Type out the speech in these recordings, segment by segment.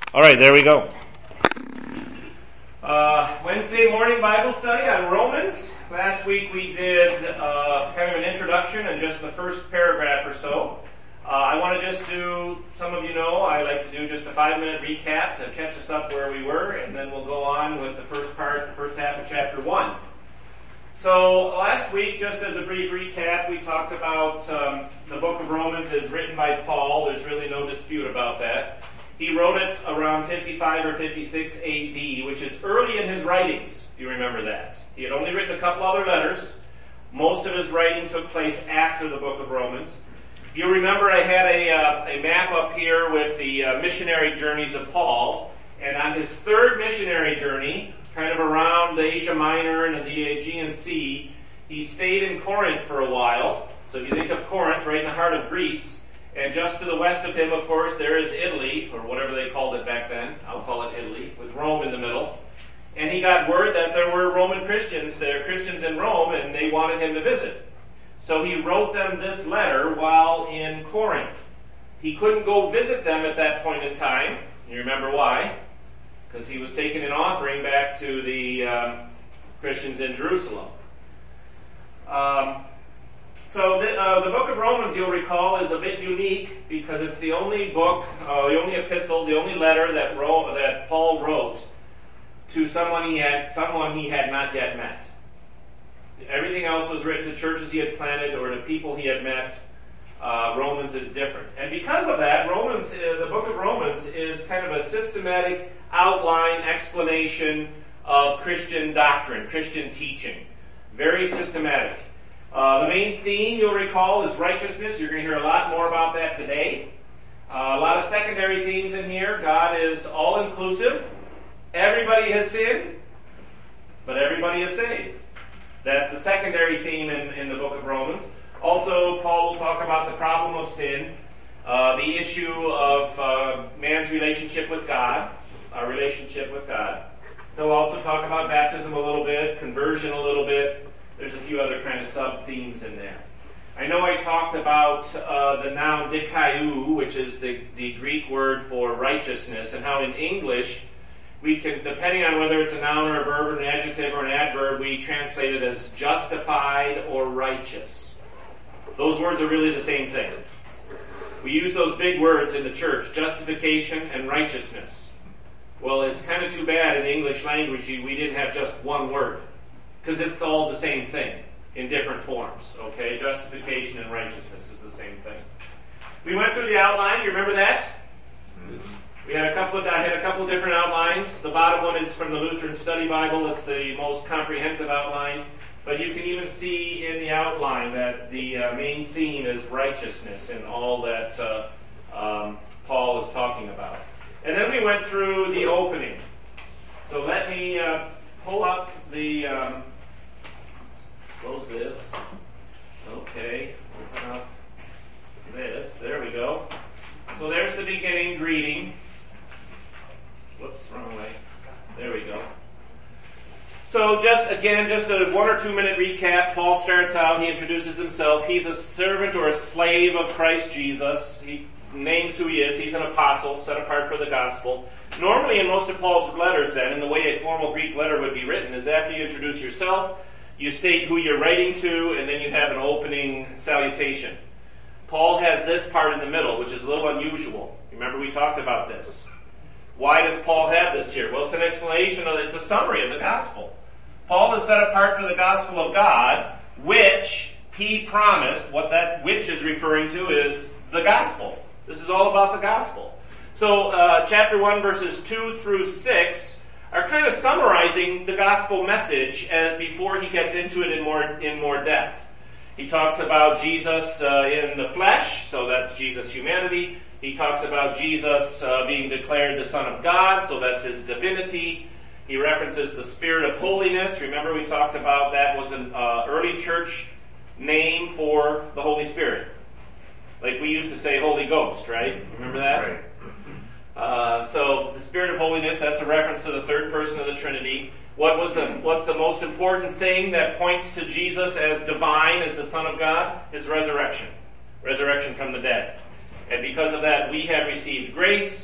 All right, there we go. Wednesday morning Bible study on Romans. Last week we did kind of an introduction and just the first paragraph or so. I want to just do, some of you know, I like to do just a 5-minute recap to catch us up where we were, and then we'll go on with the first half of chapter 1. So last week, just as a brief recap, we talked about the book of Romans is written by Paul. There's really no dispute about that. He wrote it around 55 or 56 AD, which is early in his writings, if you remember that. He had only written a couple other letters. Most of his writing took place after the book of Romans. If you remember, I had a map up here with the missionary journeys of Paul, and on his third missionary journey, kind of around Asia Minor and the Aegean Sea, he stayed in Corinth for a while. So if you think of Corinth, right in the heart of Greece, and just to the west of him, of course, there is Italy, or whatever they called it back then. I'll call it Italy, with Rome in the middle. And he got word that there were Roman Christians, there are Christians in Rome, and they wanted him to visit. So he wrote them this letter while in Corinth. He couldn't go visit them at that point in time. You remember why? Because he was taking an offering back to the Christians in Jerusalem. So the book of Romans, you'll recall, is a bit unique because it's the only book, the only epistle, the only letter that Paul wrote to someone he had not yet met. Everything else was written to churches he had planted or to people he had met. Romans is different. And because of that, the book of Romans is kind of a systematic outline, explanation of Christian doctrine, Christian teaching. Very systematic. The main theme, you'll recall, is righteousness. You're going to hear a lot more about that today. A lot of secondary themes in here. God is all-inclusive. Everybody has sinned, but everybody is saved. That's the secondary theme in the book of Romans. Also, Paul will talk about the problem of sin, the issue of man's relationship with God, our relationship with God. He'll also talk about baptism a little bit, conversion a little bit. There's a few other kind of sub-themes in there. I know I talked about the noun dikaiou, which is the Greek word for righteousness, and how in English we can, depending on whether it's a noun or a verb or an adjective or an adverb, we translate it as justified or righteous. Those words are really the same thing. We use those big words in the church, justification and righteousness. Well, it's kind of too bad in the English language we didn't have just one word. Because it's all the same thing in different forms, okay? Justification and righteousness is the same thing. We went through the outline. You remember that? I had a couple of different outlines. The bottom one is from the Lutheran Study Bible. It's the most comprehensive outline. But you can even see in the outline that the main theme is righteousness and all that Paul is talking about. And then we went through the opening. So let me pull up the... close this. Okay, open up this. There we go. So there's the beginning greeting. Whoops, wrong way. There we go. So just a 1 or 2 minute recap. Paul starts out, he introduces himself. He's a servant or a slave of Christ Jesus. He names who he is. He's an apostle, set apart for the gospel. Normally in most of Paul's letters then, in the way a formal Greek letter would be written, is after you introduce yourself, you state who you're writing to, and then you have an opening salutation. Paul has this part in the middle, which is a little unusual. Remember we talked about this. Why does Paul have this here? Well, it's an explanation, it's a summary of the gospel. Paul is set apart for the gospel of God, which he promised. What that which is referring to is the gospel. This is all about the gospel. So, chapter 1, verses 2 through 6 are kind of summarizing the gospel message before he gets into it in more depth. He talks about Jesus in the flesh, so that's Jesus' humanity. He talks about Jesus being declared the Son of God, so that's his divinity. He references the Spirit of holiness. Remember we talked about that was an early church name for the Holy Spirit. Like we used to say Holy Ghost, right? Remember that? Right. So the Spirit of holiness, that's a reference to the third person of the Trinity. What's the most important thing that points to Jesus as divine, as the Son of God? His resurrection. Resurrection from the dead. And because of that, we have received grace,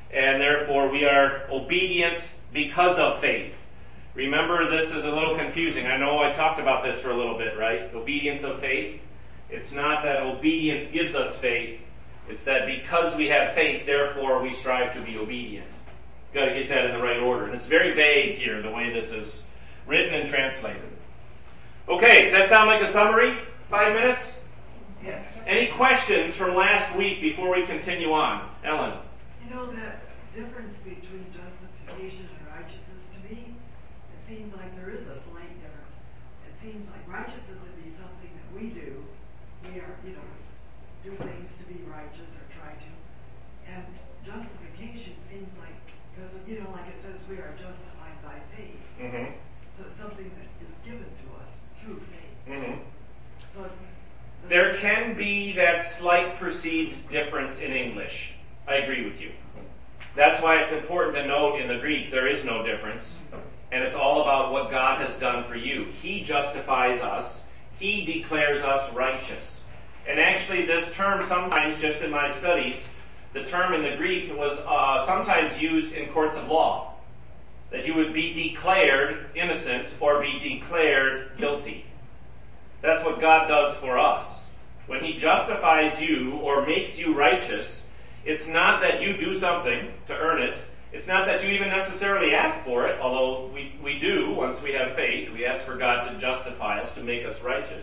and therefore we are obedient because of faith. Remember, this is a little confusing. I know I talked about this for a little bit, right? Obedience of faith. It's not that obedience gives us faith. It's that because we have faith, therefore we strive to be obedient. You've got to get that in the right order. And it's very vague here, the way this is written and translated. Okay, does that sound like a summary? 5 minutes? Yeah. Any questions from last week before we continue on? Ellen? You know, that difference between justification and righteousness, to me, it seems like there is a slight difference. It seems like righteousness would be something that we do. We are, do things to be righteous or try to. And justification seems like, because, like it says, we are justified by faith. Mm-hmm. So it's something that is given to us through faith. Mm-hmm. So there can be that slight perceived difference in English. I agree with you. That's why it's important to note in the Greek there is no difference. And it's all about what God has done for you. He justifies us. He declares us righteous. And actually this term sometimes, just in my studies, the term in the Greek was sometimes used in courts of law. That you would be declared innocent or be declared guilty. That's what God does for us. When He justifies you or makes you righteous, it's not that you do something to earn it. It's not that you even necessarily ask for it, although we do once we have faith. We ask for God to justify us, to make us righteous.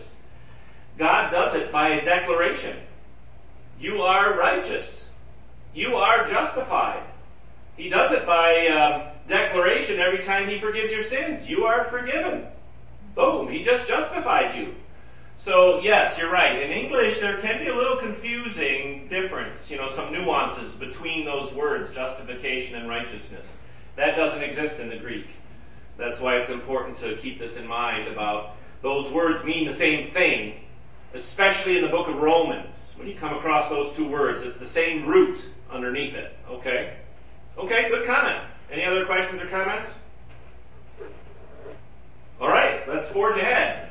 God does it by a declaration. You are righteous. You are justified. He does it by declaration every time He forgives your sins. You are forgiven. Boom, He just justified you. So yes, you're right. In English, there can be a little confusing difference, some nuances between those words, justification and righteousness. That doesn't exist in the Greek. That's why it's important to keep this in mind about those words mean the same thing, especially in the book of Romans. When you come across those two words, it's the same root underneath it. Okay? Okay, good comment. Any other questions or comments? All right, let's forge ahead.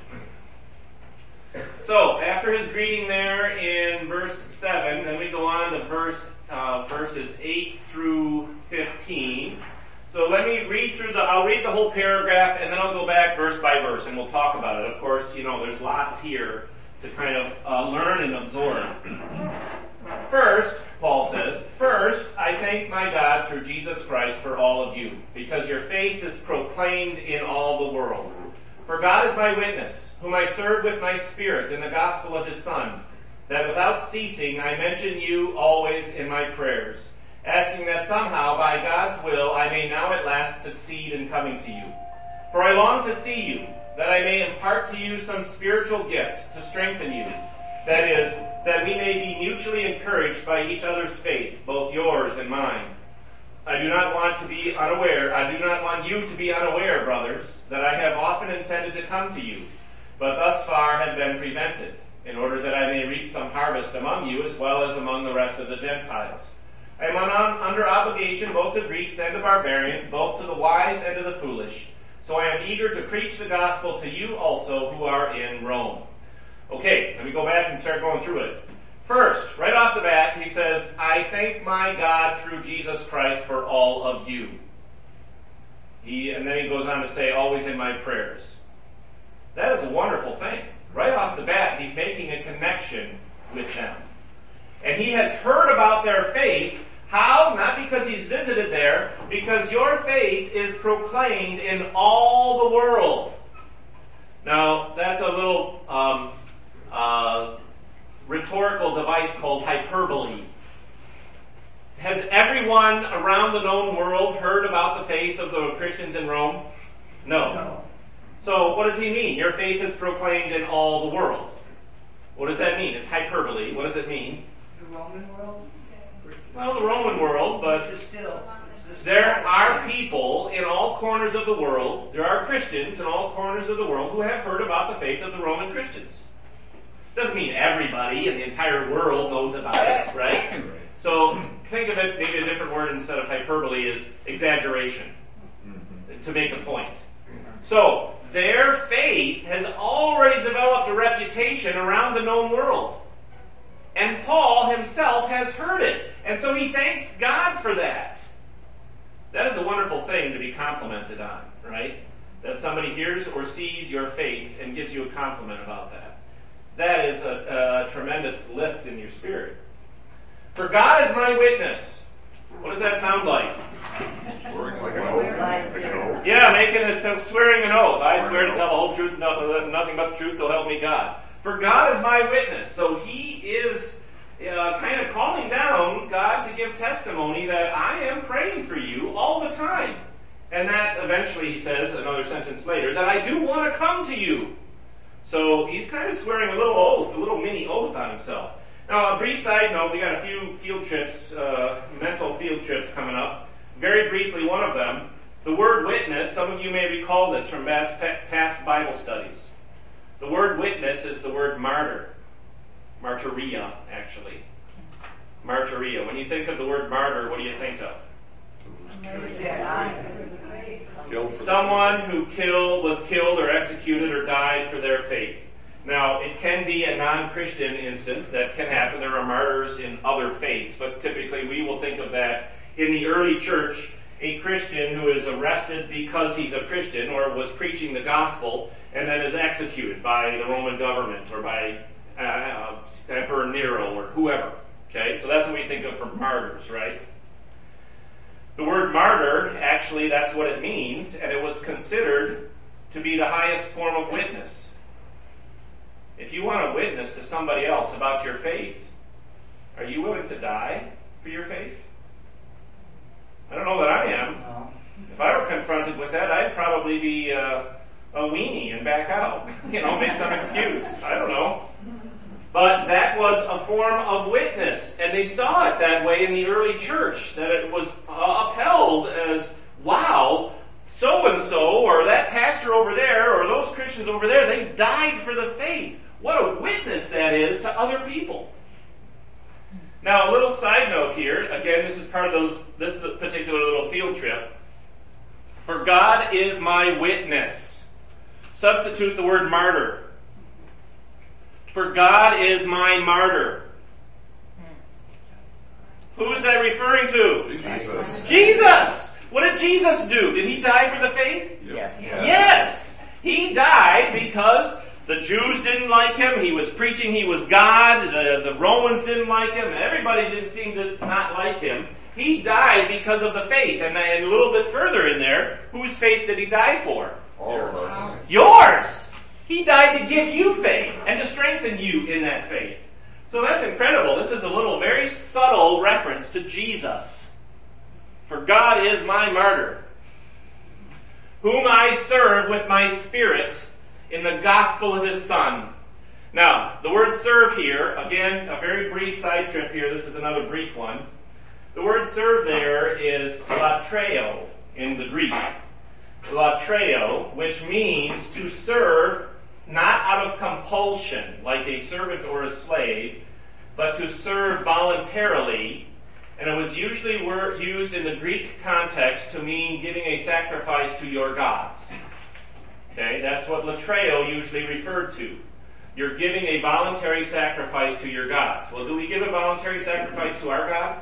So, after his greeting there in verse 7, then we go on to verses 8 through 15. So let me read through I'll read the whole paragraph and then I'll go back verse by verse and we'll talk about it. Of course, there's lots here to kind of learn and absorb. First, Paul says, "First, I thank my God through Jesus Christ for all of you, because your faith is proclaimed in all the world. For God is my witness, whom I serve with my spirit in the gospel of His Son, that without ceasing I mention you always in my prayers, asking that somehow by God's will I may now at last succeed in coming to you. For I long to see you, that I may impart to you some spiritual gift to strengthen you, that is, that we may be mutually encouraged by each other's faith, both yours and mine. I do not want you to be unaware, brothers, that I have often intended to come to you, but thus far have been prevented, in order that I may reap some harvest among you as well as among the rest of the Gentiles. I am under obligation both to Greeks and to barbarians, both to the wise and to the foolish. So I am eager to preach the gospel to you also who are in Rome." Okay, let me go back and start going through it. First, right off the bat, he says, "I thank my God through Jesus Christ for all of you." And then he goes on to say, "always in my prayers." That is a wonderful thing. Right off the bat, he's making a connection with them. And he has heard about their faith. How? Not because he's visited there, because your faith is proclaimed in all the world. Now, that's a little rhetorical device called hyperbole. Has everyone around the known world heard about the faith of the Christians in Rome? No. So what does he mean? Your faith is proclaimed in all the world. What does that mean? It's hyperbole. What does it mean? The Roman world? Well, the Roman world, but there are people in all corners of the world, there are Christians in all corners of the world who have heard about the faith of the Roman Christians. Doesn't mean everybody in the entire world knows about it, right? So think of it, maybe a different word instead of hyperbole is exaggeration, to make a point. So their faith has already developed a reputation around the known world. And Paul himself has heard it. And so he thanks God for that. That is a wonderful thing to be complimented on, right? That somebody hears or sees your faith and gives you a compliment about that. That is a tremendous lift in your spirit. For God is my witness. What does that sound like? Swearing like an oath. Yeah, making swearing an oath. I swear to tell the whole truth, nothing but the truth, so help me God. For God is my witness. So he is kind of calling down God to give testimony that I am praying for you all the time. And that eventually, he says, another sentence later, that I do want to come to you. So he's kind of swearing a little oath, a little mini oath on himself. Now, a brief side note, we got a few field trips, mental field trips coming up. Very briefly, one of them, the word witness, some of you may recall this from past Bible studies. The word witness is the word martyr. Martyria, actually. Martyria. When you think of the word martyr, what do you think of? Someone who was killed or executed or died for their faith. Now, it can be a non-Christian instance that can happen. There are martyrs in other faiths, but typically we will think of that in the early church, a Christian who is arrested because he's a Christian or was preaching the gospel and then is executed by the Roman government or by Emperor Nero or whoever. Okay, so that's what we think of for martyrs, right? The word martyr, actually, that's what it means, and it was considered to be the highest form of witness. If you want to witness to somebody else about your faith, are you willing to die for your faith? I don't know that I am. No. If I were confronted with that, I'd probably be a weenie and back out. Make some excuse. I don't know. But that was a form of witness, and they saw it that way in the early church, that it was upheld as, wow, so-and-so, or that pastor over there, or those Christians over there, they died for the faith. What a witness that is to other people. Now, a little side note here. Again, this is part of this particular little field trip. For God is my witness. Substitute the word martyr. For God is my martyr. Who is that referring to? Jesus. Jesus! What did Jesus do? Did he die for the faith? Yes. Yes! He died because the Jews didn't like him. He was preaching he was God. The Romans didn't like him. Everybody didn't seem to not like him. He died because of the faith. And a little bit further in there, whose faith did he die for? All of us. Yours! He died to give you faith and to strengthen you in that faith. So that's incredible. This is a little very subtle reference to Jesus. For God is my martyr, whom I serve with my spirit in the gospel of his Son. Now, the word serve here, again, a very brief side trip here. This is another brief one. The word serve there is latreo in the Greek. Latreo, which means to serve not out of compulsion, like a servant or a slave, but to serve voluntarily. And it was usually used in the Greek context to mean giving a sacrifice to your gods. Okay, that's what latreo usually referred to. You're giving a voluntary sacrifice to your gods. Well, do we give a voluntary sacrifice to our God?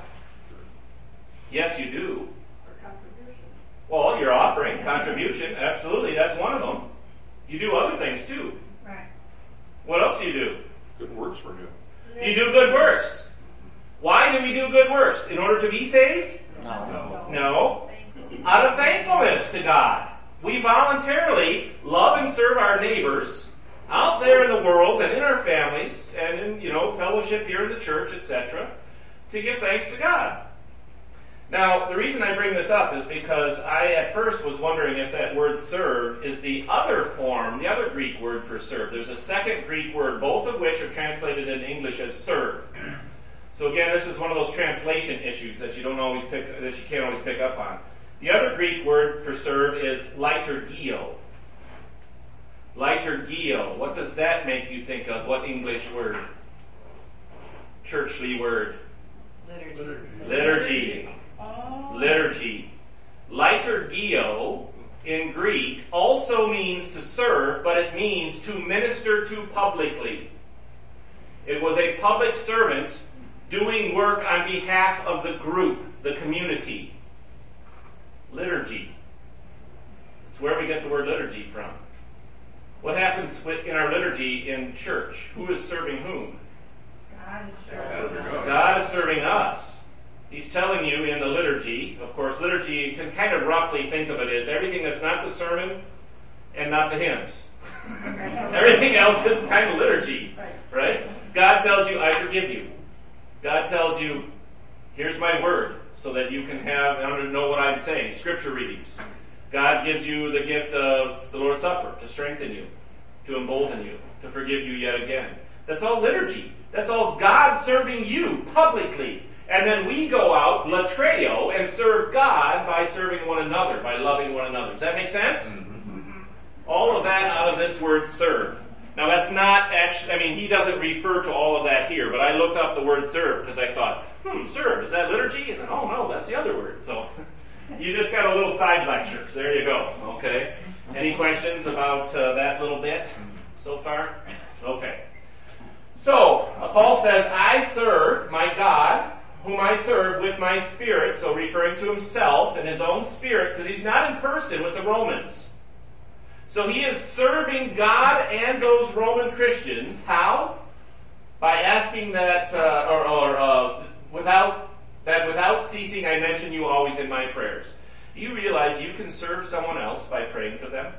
Yes, you do. For contribution. Well, you're offering contribution. Absolutely, that's one of them. You do other things too. Right. What else do you do? Good works for him. You do good works. Why do we do good works? In order to be saved? No. Out of thankfulness to God. We voluntarily love and serve our neighbors out there in the world and in our families and in, fellowship here in the church, etc., to give thanks to God. Now, the reason I bring this up is because I at first was wondering if that word serve is the other form, the other Greek word for serve. There's a second Greek word, both of which are translated in English as serve. So again, this is one of those translation issues that you can't always pick up on. The other Greek word for serve is liturgio. Liturgio. What does that make you think of? What English word? Churchly word. Liturgy. Liturgy. Liturgio in Greek also means to serve, but it means to minister to publicly. It was a public servant doing work on behalf of the group, the community. Liturgy. It's where we get the word liturgy from. What happens in our liturgy in church? Who is serving whom? God is serving us. He's telling you in the liturgy, of course, liturgy, you can kind of roughly think of it as everything that's not the sermon and not the hymns. Everything else is kind of liturgy, right? God tells you, I forgive you. God tells you, here's my word, so that you can know what I'm saying. Scripture readings. God gives you the gift of the Lord's Supper to strengthen you, to embolden you, to forgive you yet again. That's all liturgy. That's all God serving you publicly. And then we go out, latreo, and serve God by serving one another, by loving one another. Does that make sense? Mm-hmm. All of that out of this word serve. Now that's not actually, he doesn't refer to all of that here, but I looked up the word serve because I thought, serve, is that liturgy? And oh no, that's the other word. So you just got a little side lecture. There you go. Okay. Any questions about that little bit so far? Okay. So, Paul says, I serve my God, whom I serve with my spirit, so referring to himself and his own spirit, because he's not in person with the Romans. So he is serving God and those Roman Christians. How? By asking that, without ceasing, I mention you always in my prayers. Do you realize you can serve someone else by praying for them?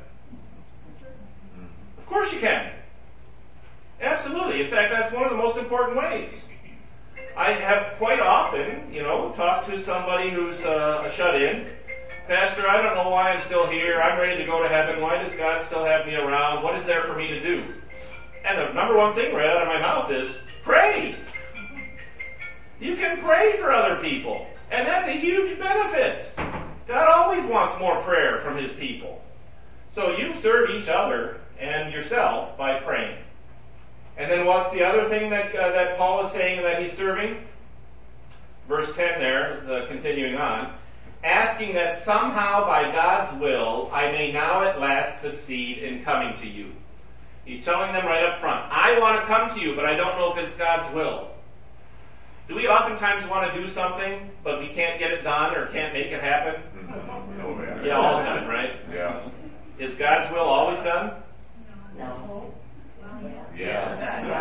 Of course you can. Absolutely. In fact, that's one of the most important ways. I have quite often, talked to somebody who's a shut-in. Pastor, I don't know why I'm still here. I'm ready to go to heaven. Why does God still have me around? What is there for me to do? And the number one thing right out of my mouth is, pray. You can pray for other people. And that's a huge benefit. God always wants more prayer from his people. So you serve each other and yourself by praying. And then what's the other thing that Paul is saying that he's serving? Verse 10 there, continuing on. Asking that somehow by God's will I may now at last succeed in coming to you. He's telling them right up front, I want to come to you, but I don't know if it's God's will. Do we oftentimes want to do something, but we can't get it done or can't make it happen? Mm-hmm. Yeah, all the time, right? Yeah. Is God's will always done? No. Yes.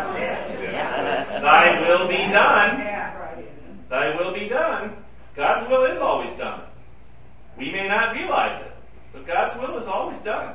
Thy will be done. Thy will be done. God's will is always done. We may not realize it, but God's will is always done.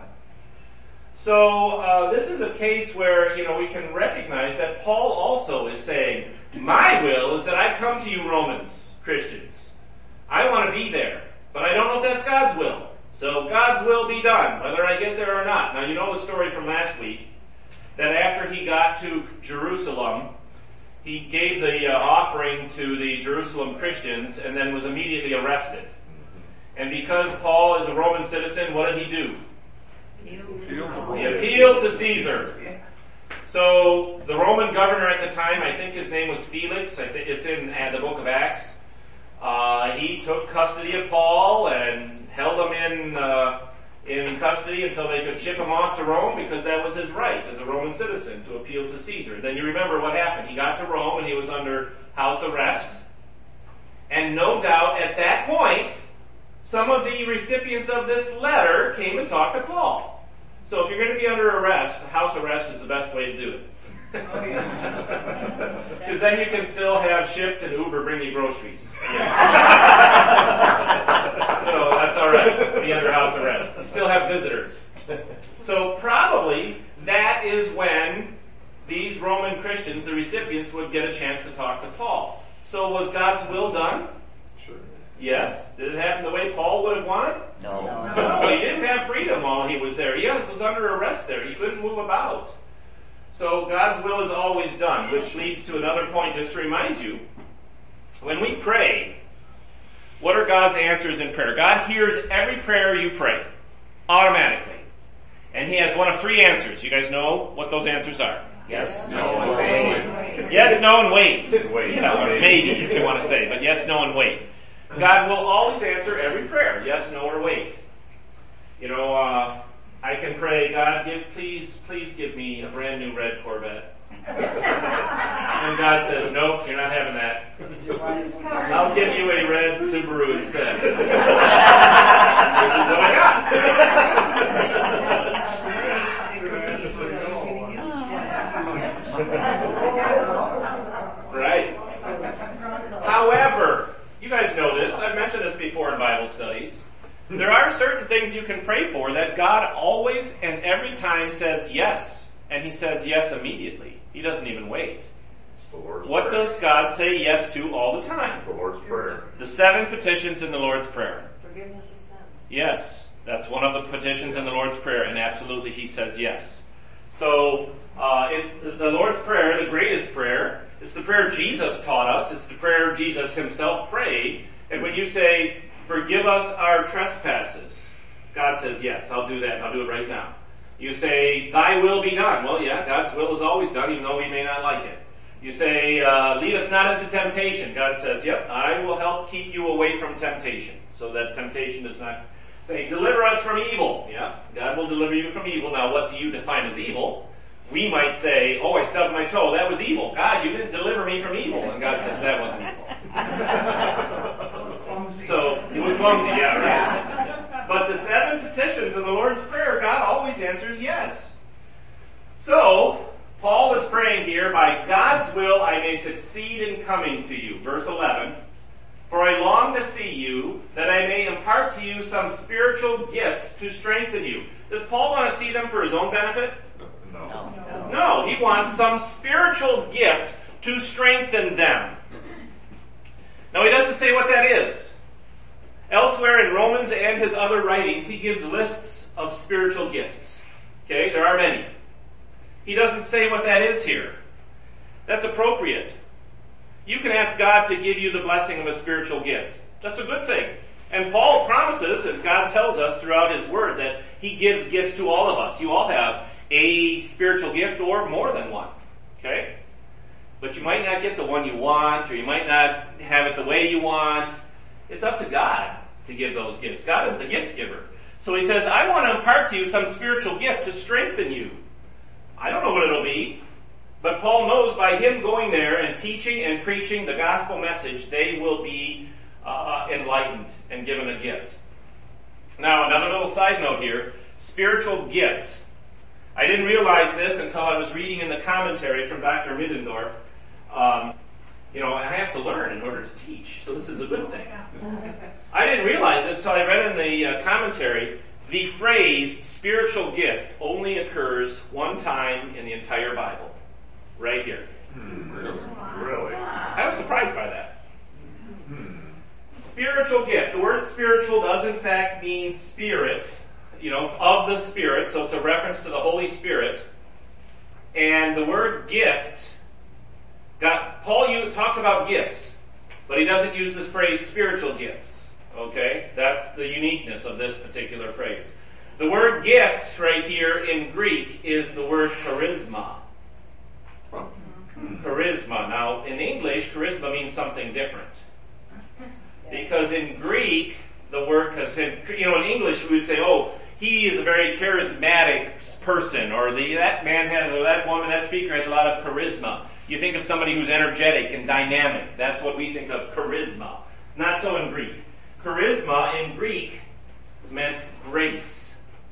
So this is a case where, we can recognize that Paul also is saying, my will is that I come to you, Romans, Christians. I want to be there, but I don't know if that's God's will. So God's will be done, whether I get there or not. Now you know the story from last week, that after he got to Jerusalem, he gave the offering to the Jerusalem Christians and then was immediately arrested. And because Paul is a Roman citizen, what did he do? He appealed to Caesar. So the Roman governor at the time, I think his name was Felix, I think it's in the book of Acts, he took custody of Paul and held him in custody until they could ship him off to Rome, because that was his right as a Roman citizen to appeal to Caesar. Then you remember what happened. He got to Rome and he was under house arrest. And no doubt at that point, some of the recipients of this letter came and talked to Paul. So if you're going to be under arrest, house arrest is the best way to do it. Because then you can still have Shipt and Uber bring you groceries. Yeah. So that's alright, be under house arrest. You still have visitors. So probably that is when these Roman Christians, the recipients, would get a chance to talk to Paul. So was God's will done? Sure. Yes. Did it happen the way Paul would have wanted? No. No, he didn't have freedom while he was there. He was under arrest there. He couldn't move about. So God's will is always done, which leads to another point just to remind you. When we pray, what are God's answers in prayer? God hears every prayer you pray, automatically. And he has one of three answers. You guys know what those answers are? Yes. No, and wait. Yes, no, and wait. Wait. Yeah, or maybe, if you want to say, but yes, no, and wait. God will always answer every prayer, yes, no, or wait. I can pray, God, please give me a brand new red Corvette. And God says, nope, you're not having that. I'll give you a red Subaru instead. Which is what I got. Right. However, you guys know this. I've mentioned this before in Bible studies. There are certain things you can pray for that God always and every time says yes. And He says yes immediately. He doesn't even wait. What does God say yes to all the time? The Lord's Prayer. The 7 petitions in the Lord's Prayer. Forgiveness of sins. Yes, that's one of the petitions in the Lord's Prayer, and absolutely He says yes. So, it's the Lord's Prayer, the greatest prayer. It's the prayer Jesus taught us. It's the prayer Jesus Himself prayed. And when you say, forgive us our trespasses, God says, yes, I'll do that. I'll do it right now. You say, thy will be done. Well, yeah, God's will is always done, even though we may not like it. You say, lead us not into temptation. God says, yep, I will help keep you away from temptation. So that temptation does not say, deliver us from evil. Yeah, God will deliver you from evil. Now, what do you define as evil? We might say, oh, I stubbed my toe. That was evil. God, you didn't deliver me from evil. And God says, that wasn't evil. So, it was clumsy, yeah, right. But the 7 petitions of the Lord's Prayer, God always answers yes. So, Paul is praying here, by God's will I may succeed in coming to you. Verse 11. For I long to see you, that I may impart to you some spiritual gift to strengthen you. Does Paul want to see them for his own benefit? No. No, he wants some spiritual gift to strengthen them. Now he doesn't say what that is. Elsewhere in Romans and his other writings, he gives lists of spiritual gifts. Okay, there are many. He doesn't say what that is here. That's appropriate. You can ask God to give you the blessing of a spiritual gift. That's a good thing. And Paul promises, and God tells us throughout his word, that he gives gifts to all of us. You all have a spiritual gift or more than one. Okay? But you might not get the one you want, or you might not have it the way you want. It's up to God to give those gifts. God is the gift giver. So he says, I want to impart to you some spiritual gift to strengthen you. I don't know what it'll be, but Paul knows by him going there and teaching and preaching the gospel message, they will be enlightened and given a gift. Now, another little side note here, spiritual gift. I didn't realize this until I was reading in the commentary from Dr. Middendorf. I have to learn in order to teach, so this is a good thing. I didn't realize this until I read in the commentary. The phrase spiritual gift only occurs one time in the entire Bible. Right here. Really? I was surprised by that. Spiritual gift. The word spiritual does in fact mean spirit, of the Spirit, so it's a reference to the Holy Spirit. And the word gift, Paul talks about gifts, but he doesn't use this phrase spiritual gifts. Okay? That's the uniqueness of this particular phrase. The word gift right here in Greek is the word charisma. Charisma. Now, in English, charisma means something different. Because in Greek, the word, in English we would say, oh, he is a very charismatic person, or that man has, or that woman, that speaker has a lot of charisma. You think of somebody who's energetic and dynamic. That's what we think of charisma. Not so in Greek. Charisma in Greek meant grace.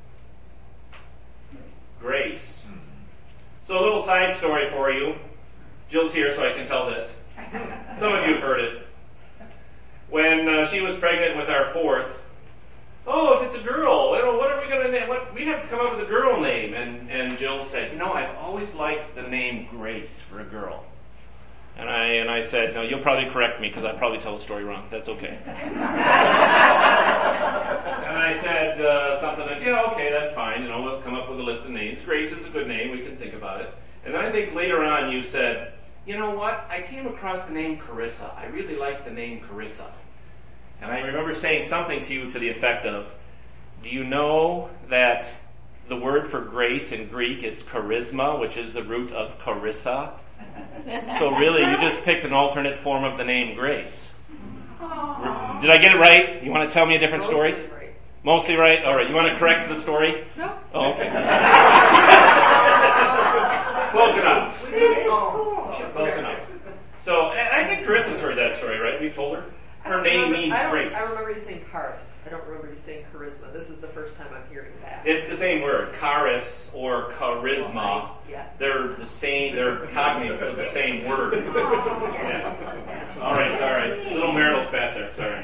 Grace. So a little side story for you. Jill's here so I can tell this. Some of you have heard it. When she was pregnant with our fourth, oh, if it's a girl, what are we going to name? We have to come up with a girl name. And Jill said, I've always liked the name Grace for a girl. And I said, no, you'll probably correct me because I probably tell the story wrong. That's okay. And I said something like, yeah, okay, that's fine. We'll come up with a list of names. Grace is a good name. We can think about it. And then I think later on you said, you know what? I came across the name Carissa. I really like the name Carissa. And I remember saying something to you to the effect of, do you know that the word for grace in Greek is charisma, which is the root of Carissa? So really, you just picked an alternate form of the name Grace. Did I get it right? You want to tell me a different story? Mostly right. Mostly right? All right. You want to correct the story? No. Oh, okay. Close enough. Cool. Close enough. So, and I think Carissa's heard that story, right? We've told her. Her name means grace. I remember you saying charis. I don't remember you saying charisma. This is the first time I'm hearing that. It's the same word, charis or charisma. Yeah. They're the same, they're cognates of the same word. Yeah. All right. Little marital spat there, sorry.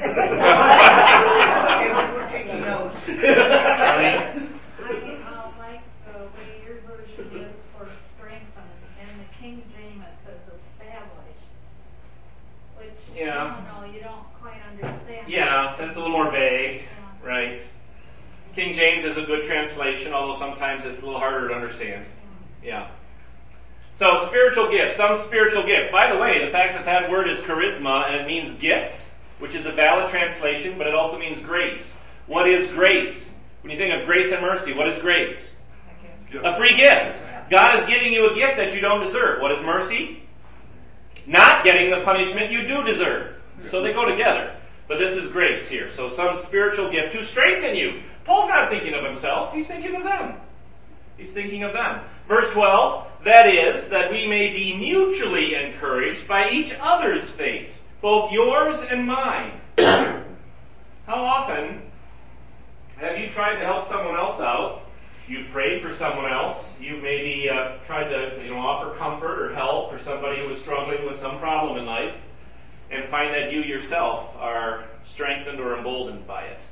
We're taking notes. Honey? I like the way your version is for strengthened, and the King James it says established, which Yeah. you don't quite understand. Yeah, that's a little more vague, right? King James is a good translation, although sometimes it's a little harder to understand. Yeah. So, spiritual gift, some spiritual gift. By the way, the fact that that word is charisma and it means gift, which is a valid translation, but it also means grace. What is grace? When you think of grace and mercy, what is grace? A free gift. God is giving you a gift that you don't deserve. What is mercy? Not getting the punishment you do deserve. So they go together. But this is grace here. So some spiritual gift to strengthen you. Paul's not thinking of himself. He's thinking of them. He's thinking of them. Verse 12, that is, that we may be mutually encouraged by each other's faith, both yours and mine. How often have you tried to help someone else out? You've prayed for someone else. You've maybe tried to offer comfort or help for somebody who is struggling with some problem in life, and find that you yourself are strengthened or emboldened by it.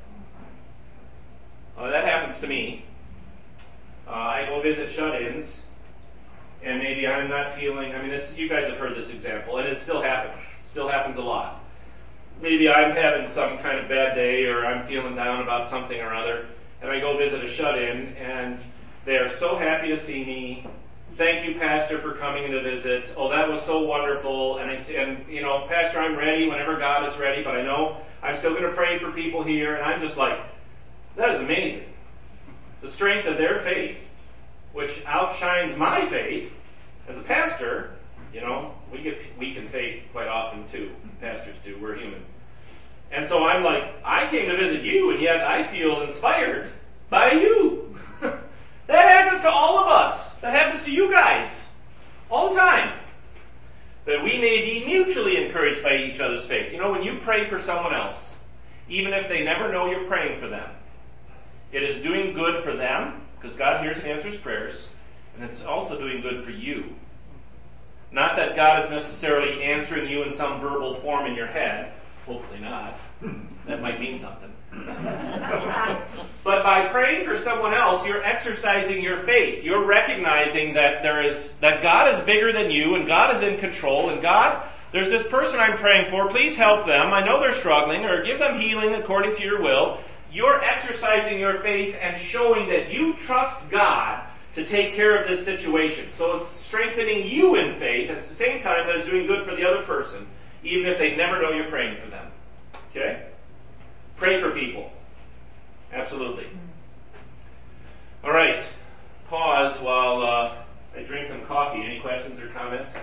That happens to me. I go visit shut-ins, and maybe I'm not feeling, you guys have heard this example, and it still happens. Still happens a lot. Maybe I'm having some kind of bad day, or I'm feeling down about something or other, and I go visit a shut-in, and they're so happy to see me. Thank you, Pastor, for coming to visit. Oh, that was so wonderful. And Pastor, I'm ready whenever God is ready, but I know I'm still going to pray for people here. And I'm just like, that is amazing. The strength of their faith, which outshines my faith as a pastor. We get weak in faith quite often too. Pastors do. We're human. And so I'm like, I came to visit you, and yet I feel inspired by you. That happens to all of us. That happens to you guys. All the time. That we may be mutually encouraged by each other's faith. When you pray for someone else, even if they never know you're praying for them, it is doing good for them, because God hears and answers prayers, and it's also doing good for you. Not that God is necessarily answering you in some verbal form in your head. Hopefully not. That might mean something. But by praying for someone else, you're exercising your faith. You're recognizing that that God is bigger than you, and God is in control, and God, there's this person I'm praying for, please help them. I know they're struggling, or give them healing according to your will. You're exercising your faith and showing that you trust God to take care of this situation. So it's strengthening you in faith, and at the same time that it's doing good for the other person, even if they never know you're praying for them. Okay? Pray for people. Absolutely. All right. Pause while I drink some coffee. Any questions or comments?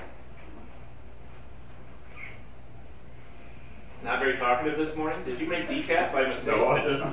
Not very talkative this morning? Did you make decaf by mistake? No, I didn't.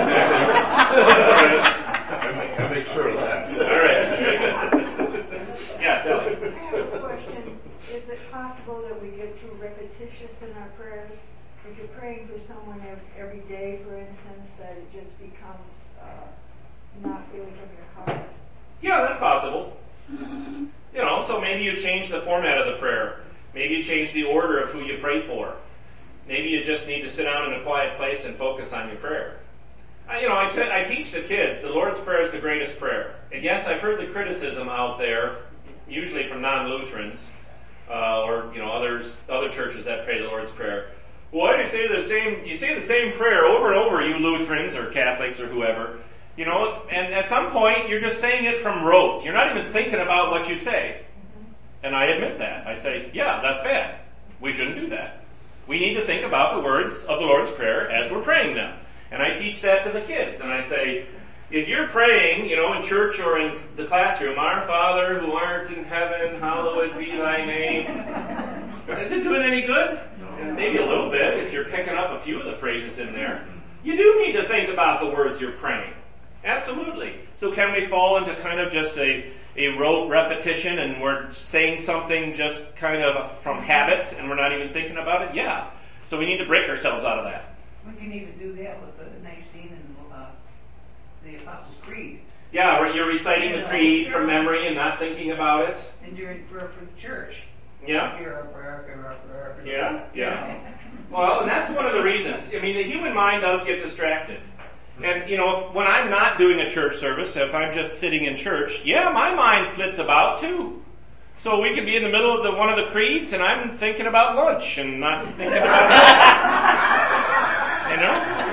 I make sure of that. All right. Very good. Yeah, Sally. I have a question. Is it possible that we get too repetitious in our prayers? If you're praying for someone every day, for instance, that it just becomes not really from your heart? Yeah, that's possible. So maybe you change the format of the prayer. Maybe you change the order of who you pray for. Maybe you just need to sit down in a quiet place and focus on your prayer. I teach the kids the Lord's Prayer is the greatest prayer. And yes, I've heard the criticism out there, usually from non-Lutherans, or other churches that pray the Lord's Prayer. Why do you say the same prayer over and over, you Lutherans or Catholics or whoever? And at some point you're just saying it from rote. You're not even thinking about what you say. And I admit that. I say, yeah, that's bad. We shouldn't do that. We need to think about the words of the Lord's Prayer as we're praying them. And I teach that to the kids. And I say, if you're praying, in church or in the classroom, Our Father who art in heaven, hallowed be thy name. Is it doing any good? No. Maybe a little bit if you're picking up a few of the phrases in there. You do need to think about the words you're praying. Absolutely. So can we fall into kind of just a rote repetition and we're saying something just kind of from habit and we're not even thinking about it? Yeah. So we need to break ourselves out of that. We can even do that with the Nicene and the Apostles' Creed. Yeah, you're reciting the creed from memory and not thinking about it. And during prayer for the church. Yeah. Yeah. Yeah. Well, and that's one of the reasons. I mean, the human mind does get distracted. And, when I'm not doing a church service, if I'm just sitting in church, yeah, my mind flits about too. So we could be in the middle of one of the creeds and I'm thinking about lunch and not thinking about this.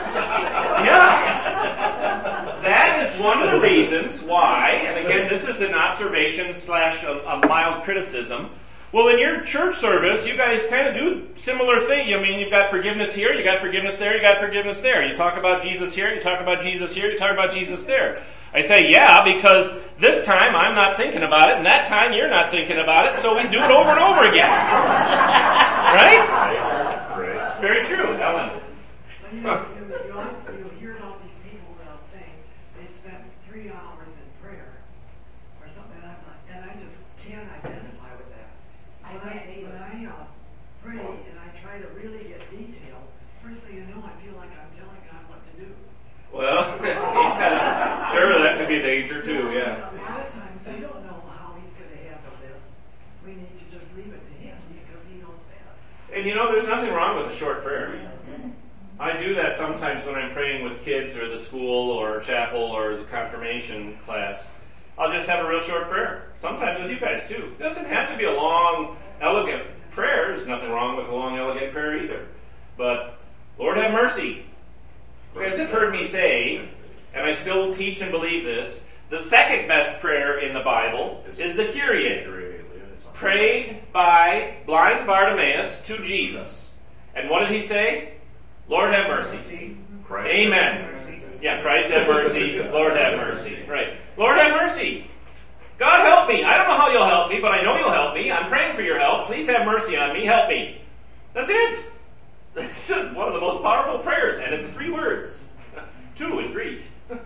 Yeah. That is one of the reasons why, and again, this is an observation / a mild criticism. Well, in your church service, you guys kind of do similar thing. I mean, you've got forgiveness here, you got forgiveness there, you got forgiveness there. You talk about Jesus here, you talk about Jesus here, you talk about Jesus there. I say, yeah, because this time I'm not thinking about it, and that time you're not thinking about it, so we do it over and over again. Right? Right. Very true, Ellen. Well, you hear about these people saying they spent 3 hours in prayer or something, and I just can't identify with that. So when I pray and I try to really get detailed, first thing I know, I feel like I'm telling God what to do. Well, sure, that could be a danger too, yeah. A lot of times we don't know how He's going to handle this. We need to just leave it to Him because He knows best. And there's nothing wrong with a short prayer. I do that sometimes when I'm praying with kids or the school or chapel or the confirmation class. I'll just have a real short prayer. Sometimes with you guys too. It doesn't have to be a long, elegant prayer. There's nothing wrong with a long, elegant prayer either. But, Lord have mercy. You guys have heard me say, and I still teach and believe this, the second best prayer in the Bible is the Kyrie, prayed by blind Bartimaeus to Jesus. And what did he say? Lord have mercy. Christ. Amen. Yeah, Christ have mercy. Lord have mercy. Right. Lord have mercy. God help me. I don't know how you'll help me, but I know you'll help me. I'm praying for your help. Please have mercy on me. Help me. That's it. That's one of the most powerful prayers, and it's 3 words. 2 in Greek.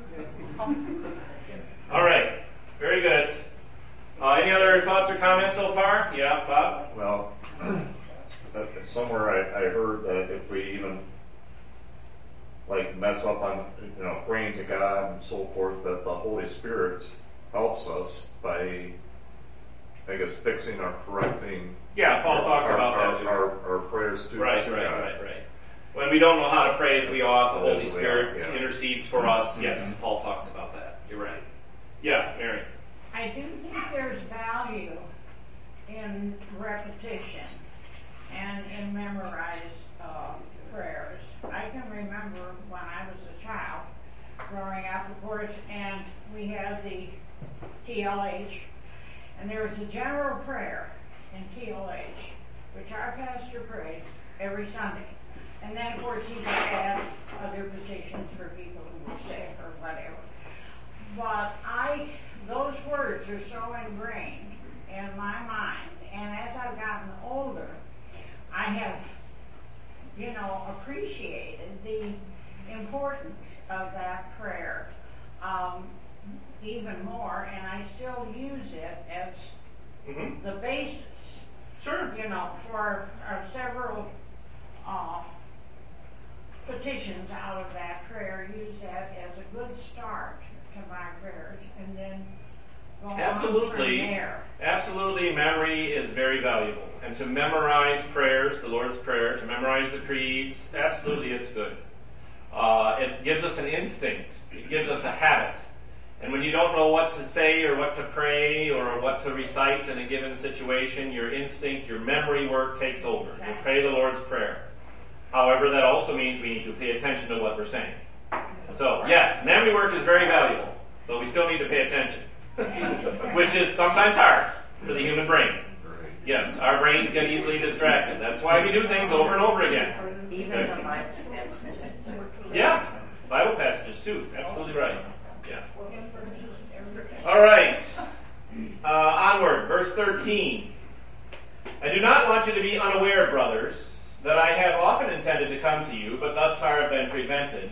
All right. Very good. Any other thoughts or comments so far? Yeah, Bob? Well, somewhere I heard that if we even mess up on praying to God and so forth, that the Holy Spirit helps us by, I guess, fixing or correcting. Yeah, Paul talks about that too. Our prayers to Right. When we don't know how to pray as we ought, the Holy Spirit intercedes for us. Yes, Paul talks about that. You're right. Yeah, Mary. I do think there's value in repetition and in memorized prayers. I can remember when I was a child growing up, of course, and we had the TLH, and there was a general prayer in TLH, which our pastor prayed every Sunday. And then, of course, he would add other petitions for people who were sick or whatever. But those words are so ingrained in my mind, and as I've gotten older, I have, appreciated the importance of that prayer even more, and I still use it as the basis. Sure. For our several petitions out of that prayer, use that as a good start to my prayers, and then go on from there. Absolutely, memory is very valuable. And to memorize prayers, the Lord's Prayer, to memorize the creeds, absolutely it's good. It gives us an instinct. It gives us a habit. And when you don't know what to say or what to pray or what to recite in a given situation, your instinct, your memory work takes over. You pray the Lord's Prayer. However, that also means we need to pay attention to what we're saying. So, yes, memory work is very valuable, but we still need to pay attention. Which is sometimes hard for the human brain. Yes, our brains get easily distracted. That's why we do things over and over again. Even the Bible passages. Yeah, Bible passages too. Absolutely right. Yeah. All right. Onward, verse 13. I do not want you to be unaware, brothers, that I have often intended to come to you, but thus far have been prevented,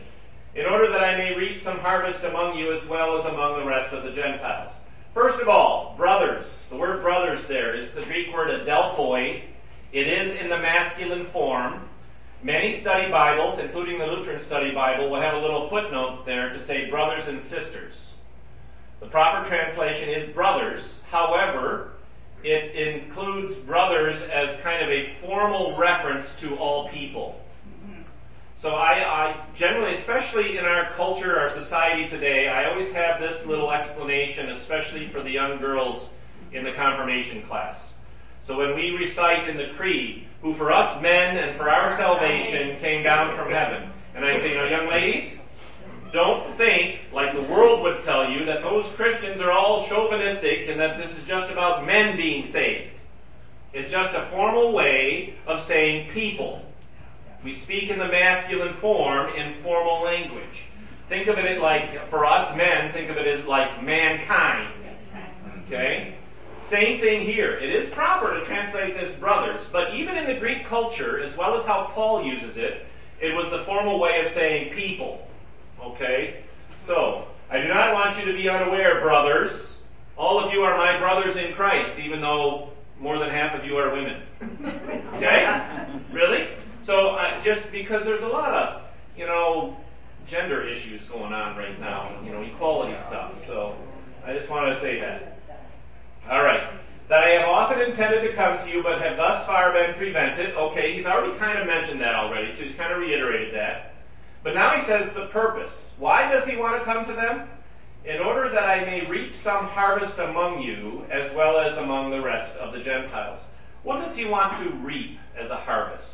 in order that I may reap some harvest among you as well as among the rest of the Gentiles. First of all, brothers. The word brothers there is the Greek word adelphoi. It is in the masculine form. Many study Bibles, including the Lutheran Study Bible, will have a little footnote there to say brothers and sisters. The proper translation is brothers. However, it includes brothers as kind of a formal reference to all people. So I generally, especially in our culture, our society today, I always have this little explanation, especially for the young girls in the confirmation class. So when we recite in the creed, who for us men and for our salvation came down from heaven. And I say, young ladies, don't think, like the world would tell you, that those Christians are all chauvinistic and that this is just about men being saved. It's just a formal way of saying people. We speak in the masculine form in formal language. Think of it like, for us men, think of it as like mankind. Okay? Same thing here. It is proper to translate this brothers, but even in the Greek culture, as well as how Paul uses it, it was the formal way of saying people. Okay? So, I do not want you to be unaware, brothers. All of you are my brothers in Christ, even though more than half of you are women. Okay? Really? So, just because there's a lot of, gender issues going on right now, equality stuff. So, I just wanted to say that. Alright. That I have often intended to come to you, but have thus far been prevented. Okay, he's already kind of mentioned that already, so he's kind of reiterated that. But now he says the purpose. Why does he want to come to them? In order that I may reap some harvest among you, as well as among the rest of the Gentiles. What does he want to reap as a harvest?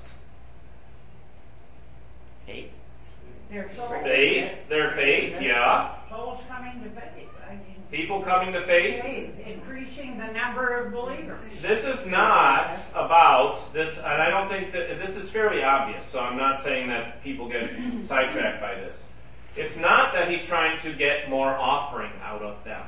Faith. Their souls. Faith. Their faith, yeah. Souls coming to faith. People coming to faith. Increasing the number of believers. This is not about this, and I don't think that this is fairly obvious, so I'm not saying that people get sidetracked by this. It's not that he's trying to get more offering out of them.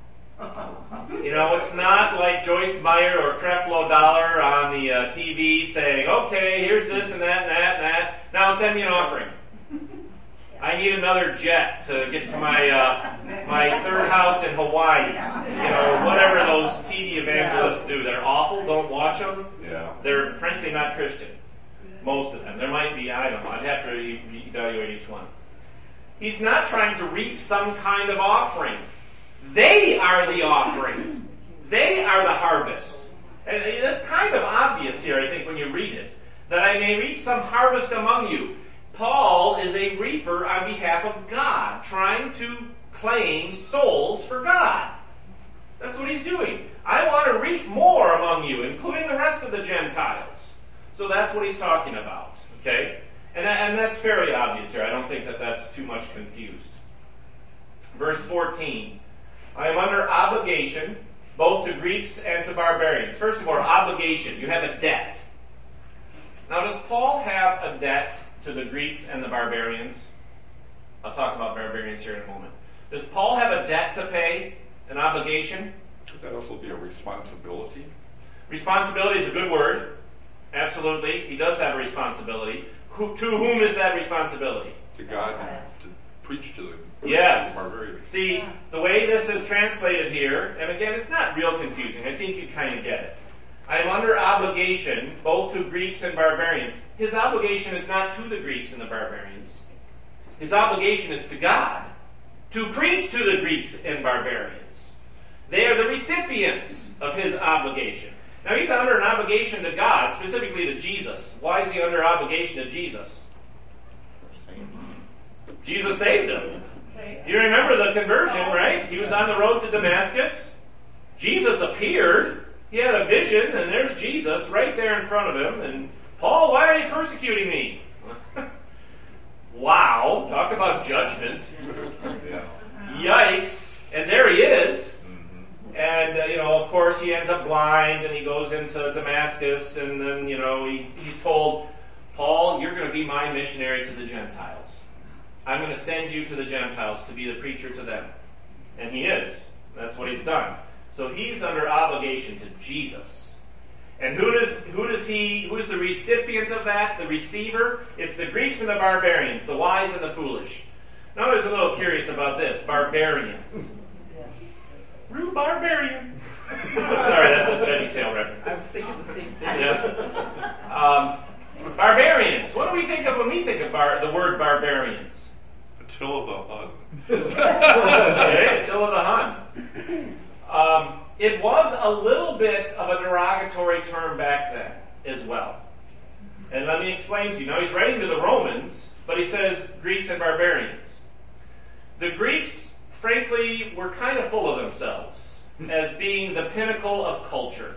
It's not like Joyce Meyer or Creflo Dollar on the TV saying, okay, here's this and that and that and that. Now send me an offering. I need another jet to get to my third house in Hawaii. Whatever those TV evangelists do. They're awful. Don't watch them. Yeah. They're frankly not Christian. Most of them. There might be, I don't know. I'd have to evaluate each one. He's not trying to reap some kind of offering. They are the offering. They are the harvest. And that's kind of obvious here, I think, when you read it. That I may reap some harvest among you. Paul is a reaper on behalf of God, trying to claim souls for God. That's what he's doing. I want to reap more among you, including the rest of the Gentiles. So that's what he's talking about. Okay? And that's fairly obvious here. I don't think that that's too much confused. Verse 14. I am under obligation, both to Greeks and to barbarians. First of all, obligation. You have a debt. Now, does Paul have a debt to the Greeks and the barbarians? I'll talk about barbarians here in a moment. Does Paul have a debt to pay? An obligation? Could that also be a responsibility? Responsibility is a good word. Absolutely. He does have a responsibility. To whom is that responsibility? To God, to preach to the yes. barbarians. See, the way this is translated here, and again, it's not real confusing. I think you kind of get it. I am under obligation, both to Greeks and barbarians. His obligation is not to the Greeks and the barbarians. His obligation is to God, to preach to the Greeks and barbarians. They are the recipients of his obligation. Now he's under an obligation to God, specifically to Jesus. Why is he under obligation to Jesus? Jesus saved him. You remember the conversion, right? He was on the road to Damascus. Jesus appeared. He had a vision, and there's Jesus right there in front of him. And, Paul, why are you persecuting me? Wow, talk about judgment. Yikes. And there he is. And, of course, he ends up blind, and he goes into Damascus, and then, he's told, Paul, you're going to be my missionary to the Gentiles. I'm going to send you to the Gentiles to be the preacher to them. And he is. That's what he's done. So he's under obligation to Jesus. And who's the recipient of that? The receiver? It's the Greeks and the barbarians, the wise and the foolish. Now I was a little curious about this. Barbarians. Real barbarian. Sorry, that's a VeggieTale reference. I was thinking the same thing. Yeah. Barbarians. What do we think of when we think of the word barbarians? Attila the Hun. Okay, Attila the Hun. It was a little bit of a derogatory term back then as well. And let me explain to you. Now he's writing to the Romans, but he says Greeks and barbarians. The Greeks, frankly, were kind of full of themselves as being the pinnacle of culture.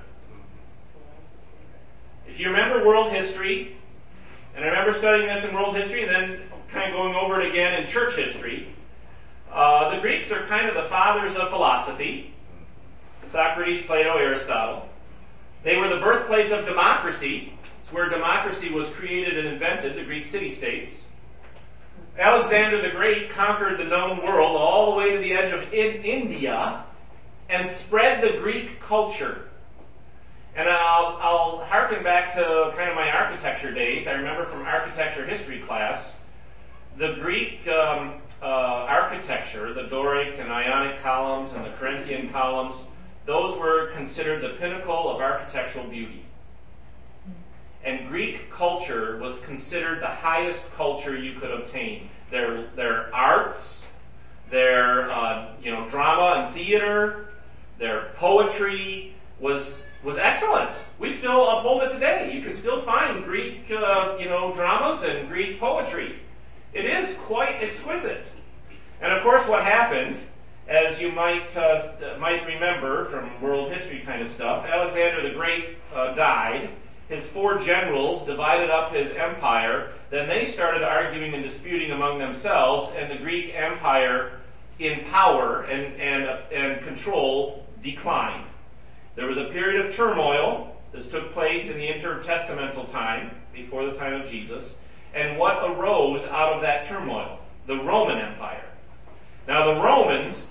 If you remember world history, and I remember studying this in world history and then kind of going over it again in church history, the Greeks are kind of the fathers of philosophy. Socrates, Plato, Aristotle. They were the birthplace of democracy. It's where democracy was created and invented, the Greek city-states. Alexander the Great conquered the known world all the way to the edge of India and spread the Greek culture. And I'll harken back to kind of my architecture days. I remember from architecture history class, the Greek architecture, the Doric and Ionic columns and the Corinthian columns, those were considered the pinnacle of architectural beauty. And Greek culture was considered the highest culture you could obtain. Their arts, their drama and theater, their poetry was excellent. We still uphold it today. You can still find Greek dramas and Greek poetry. It is quite exquisite. And of course, what happened, as you might remember from world history kind of stuff, Alexander the Great died. His 4 generals divided up his empire. Then they started arguing and disputing among themselves, and the Greek empire in power and control declined. There was a period of turmoil. This took place in the intertestamental time, before the time of Jesus. And what arose out of that turmoil? The Roman Empire. Now the Romans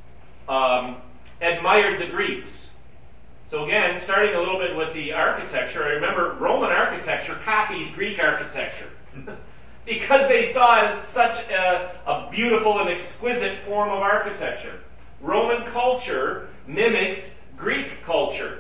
admired the Greeks. So again, starting a little bit with the architecture, I remember Roman architecture copies Greek architecture because they saw it as such a beautiful and exquisite form of architecture. Roman culture mimics Greek culture.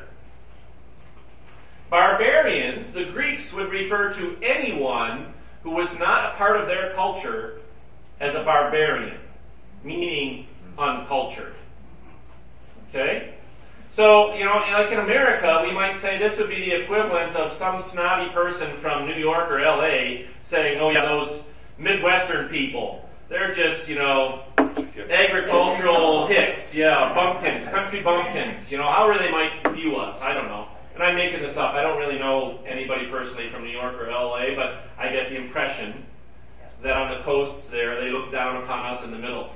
Barbarians, the Greeks would refer to anyone who was not a part of their culture as a barbarian, meaning uncultured. Okay? So, like in America, we might say this would be the equivalent of some snobby person from New York or LA saying, oh yeah, those Midwestern people, they're just, agricultural hicks, bumpkins, country bumpkins, however they might view us, I don't know. And I'm making this up, I don't really know anybody personally from New York or LA, but I get the impression that on the coasts there, they look down upon us in the middle.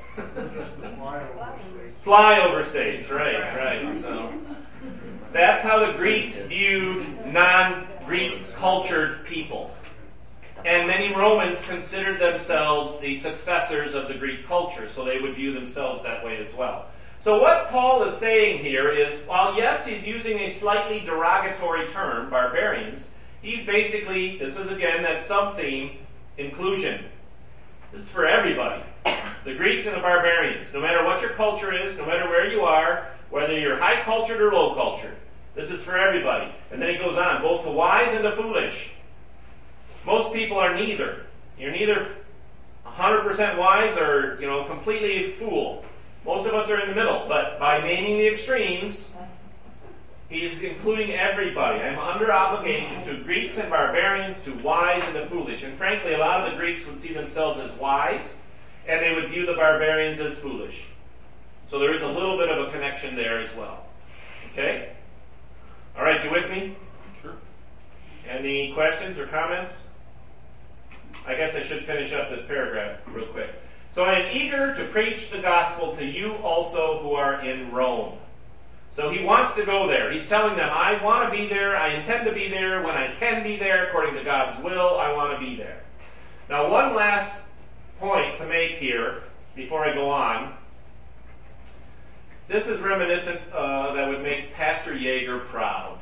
Flyover states, right. So that's how the Greeks viewed non-Greek cultured people. And many Romans considered themselves the successors of the Greek culture, so they would view themselves that way as well. So what Paul is saying here is, while yes, he's using a slightly derogatory term, barbarians, he's basically, this is again that sub-theme, inclusion. This is for everybody. The Greeks and the barbarians. No matter what your culture is, no matter where you are, whether you're high cultured or low cultured. This is for everybody. And then he goes on, both to wise and to foolish. Most people are neither. You're neither 100% wise or, completely fool. Most of us are in the middle. But by naming the extremes, he's including everybody. I'm under obligation to Greeks and barbarians, to wise and the foolish. And frankly, a lot of the Greeks would see themselves as wise, and they would view the barbarians as foolish. So there is a little bit of a connection there as well. Okay? All right, you with me? Sure. Any questions or comments? I guess I should finish up this paragraph real quick. So I am eager to preach the gospel to you also who are in Rome. So he wants to go there. He's telling them, I want to be there, I intend to be there, when I can be there, according to God's will, I want to be there. Now one last point to make here, before I go on. This is reminiscent that would make Pastor Yeager proud.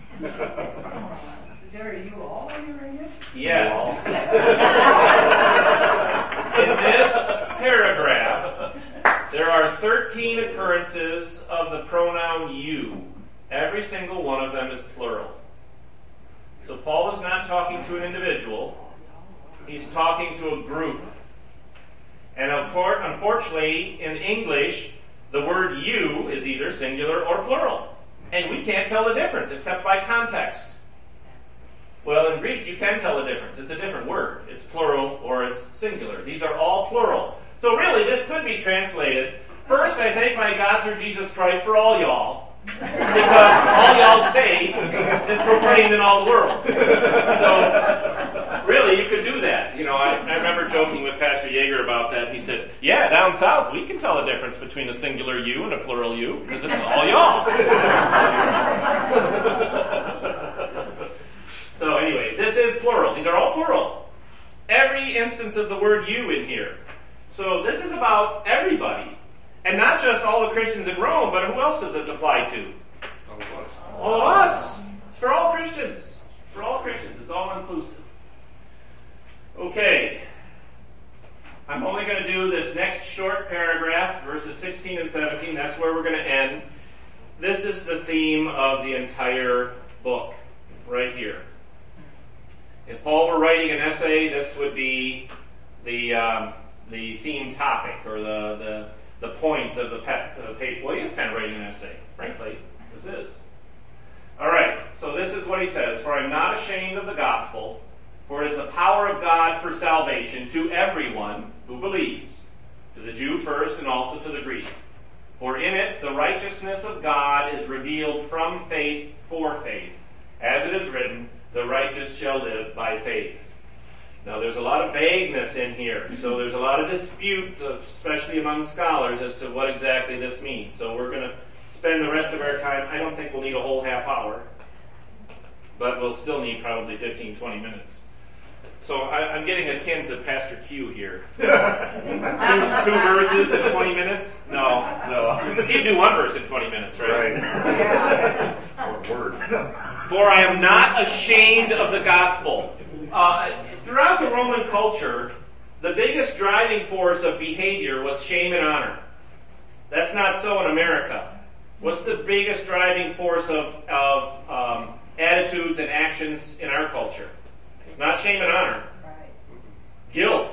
Is there a you all in your area? Yes. In this paragraph, 13 occurrences of the pronoun you. Every single one of them is plural. So Paul is not talking to an individual. He's talking to a group. And unfortunately, in English, the word you is either singular or plural. And we can't tell the difference except by context. Well, in Greek, you can tell the difference. It's a different word. It's plural or it's singular. These are all plural. So really, this could be translated, first, I thank my God through Jesus Christ for all y'all. Because all y'all's faith is proclaimed in all the world. So, really, you could do that. You know, I remember joking with Pastor Yeager about that. He said, yeah, down south, we can tell the difference between a singular you and a plural you, because it's all y'all. So anyway, this is plural. These are all plural. Every instance of the word you in here. So this is about everybody. And not just all the Christians in Rome, but who else does this apply to? All of us. It's for all Christians. For all Christians. It's all inclusive. Okay. I'm only going to do this next short paragraph, verses 16 and 17. That's where we're going to end. This is the theme of the entire book, right here. If Paul were writing an essay, this would be the theme topic, or the point of the page. Well, he is kind of writing an essay, frankly. This is. Alright, so this is what he says. For I am not ashamed of the gospel, for it is the power of God for salvation to everyone who believes, to the Jew first and also to the Greek. For in it the righteousness of God is revealed from faith for faith. As it is written, the righteous shall live by faith. Now there's a lot of vagueness in here, so there's a lot of dispute, especially among scholars, as to what exactly this means. So we're going to spend the rest of our time, I don't think we'll need a whole half hour, but we'll still need probably 15, 20 minutes. So I'm getting akin to Pastor Q here. two verses in 20 minutes? No. You do one verse in 20 minutes, right? Right. One word. For I am not ashamed of the gospel. Throughout the Roman culture, the biggest driving force of behavior was shame and honor. That's not so in America. What's the biggest driving force of attitudes and actions in our culture? It's not shame and honor. Guilt.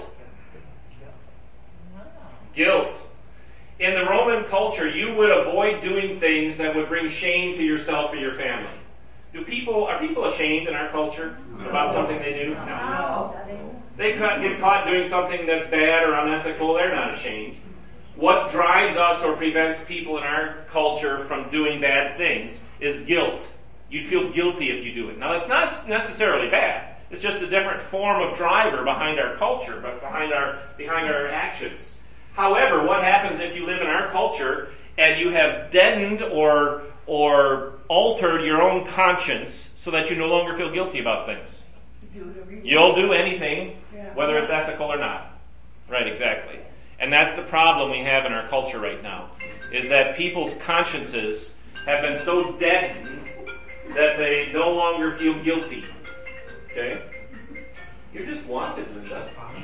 Guilt. In the Roman culture, you would avoid doing things that would bring shame to yourself or your family. Are people ashamed in our culture about something they do? No. They get caught doing something that's bad or unethical, they're not ashamed. What drives us or prevents people in our culture from doing bad things is guilt. You'd feel guilty if you do it. Now that's not necessarily bad. It's just a different form of driver behind our culture, but behind our actions. However, what happens if you live in our culture and you have deadened or altered your own conscience so that you no longer feel guilty about things? You'll do anything, whether it's ethical or not. Right, exactly. And that's the problem we have in our culture right now, is that people's consciences have been so deadened that they no longer feel guilty. Okay? You're just wanted, Linda.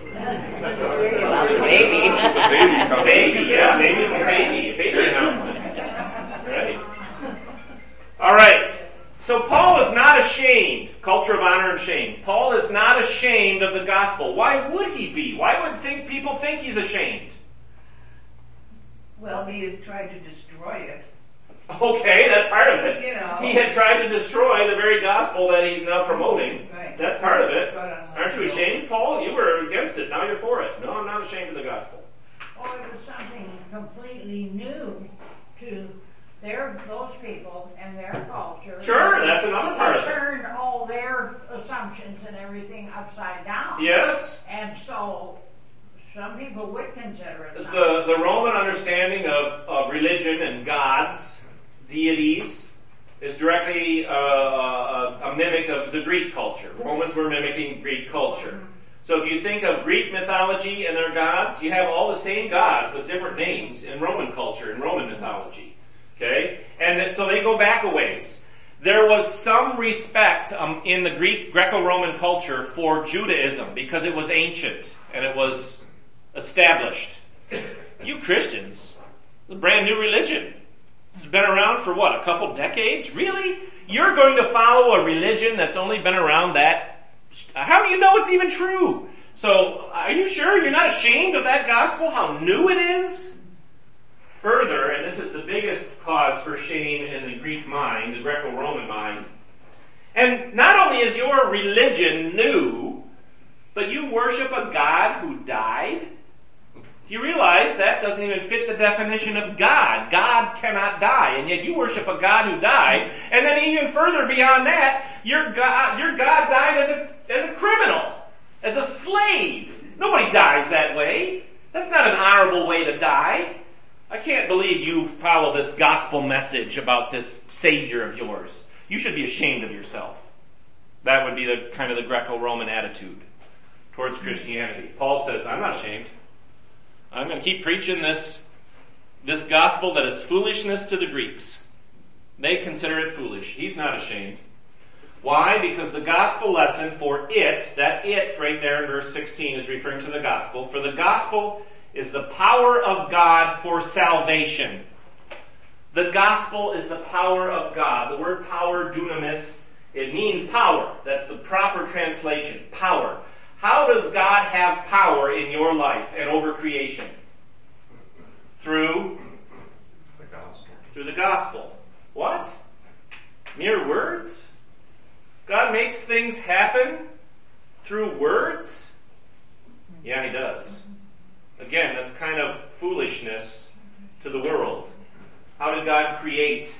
Baby. Baby, yeah, maybe it's a baby announcement. Right? Alright. So Paul is not ashamed, culture of honor and shame. Paul is not ashamed of the gospel. Why would he be? Why would people think he's ashamed? Well, he had tried to destroy it. Okay, that's part of it. You know. He had tried to destroy the very gospel that he's now promoting. Right. That's part of it. Aren't you ashamed, Paul? You were against it, now you're for it. No, I'm not ashamed of the gospel. Oh, it was something completely new to those people and their culture. Sure, that's another part of it. They turned all their assumptions and everything upside down. Yes. And so some people would consider it the Roman understanding of religion and gods, deities, is directly a mimic of the Greek culture. Romans were mimicking Greek culture. So if you think of Greek mythology and their gods, you have all the same gods with different names in Roman culture, in Roman mythology. Okay? And so they go back a ways. There was some respect in the Greco-Roman culture for Judaism because it was ancient and it was established. You Christians, It's a brand new religion. It's been around for what, a couple decades? Really? You're going to follow a religion that's only been around that? How do you know it's even true? So, are you sure you're not ashamed of that gospel, how new it is? Further, and this is the biggest cause for shame in the Greek mind, the Greco-Roman mind, and not only is your religion new, but you worship a God who died? Do you realize that doesn't even fit the definition of God? God cannot die, and yet you worship a God who died, and then even further beyond that, your God died as a criminal, as a slave. Nobody dies that way. That's not an honorable way to die. I can't believe you follow this gospel message about this Savior of yours. You should be ashamed of yourself. That would be the kind of the Greco-Roman attitude towards Christianity. Paul says, I'm not ashamed. I'm going to keep preaching this gospel that is foolishness to the Greeks. They consider it foolish. He's not ashamed. Why? Because the gospel lesson for it, that it right there in verse 16 is referring to the gospel. For the gospel is the power of God for salvation. The gospel is the power of God. The word power, dunamis, it means power. That's the proper translation. Power. How does God have power in your life and over creation? Through The gospel. Through the gospel. What? Mere words? God makes things happen through words? Yeah, He does. Again, that's kind of foolishness to the world. How did God create?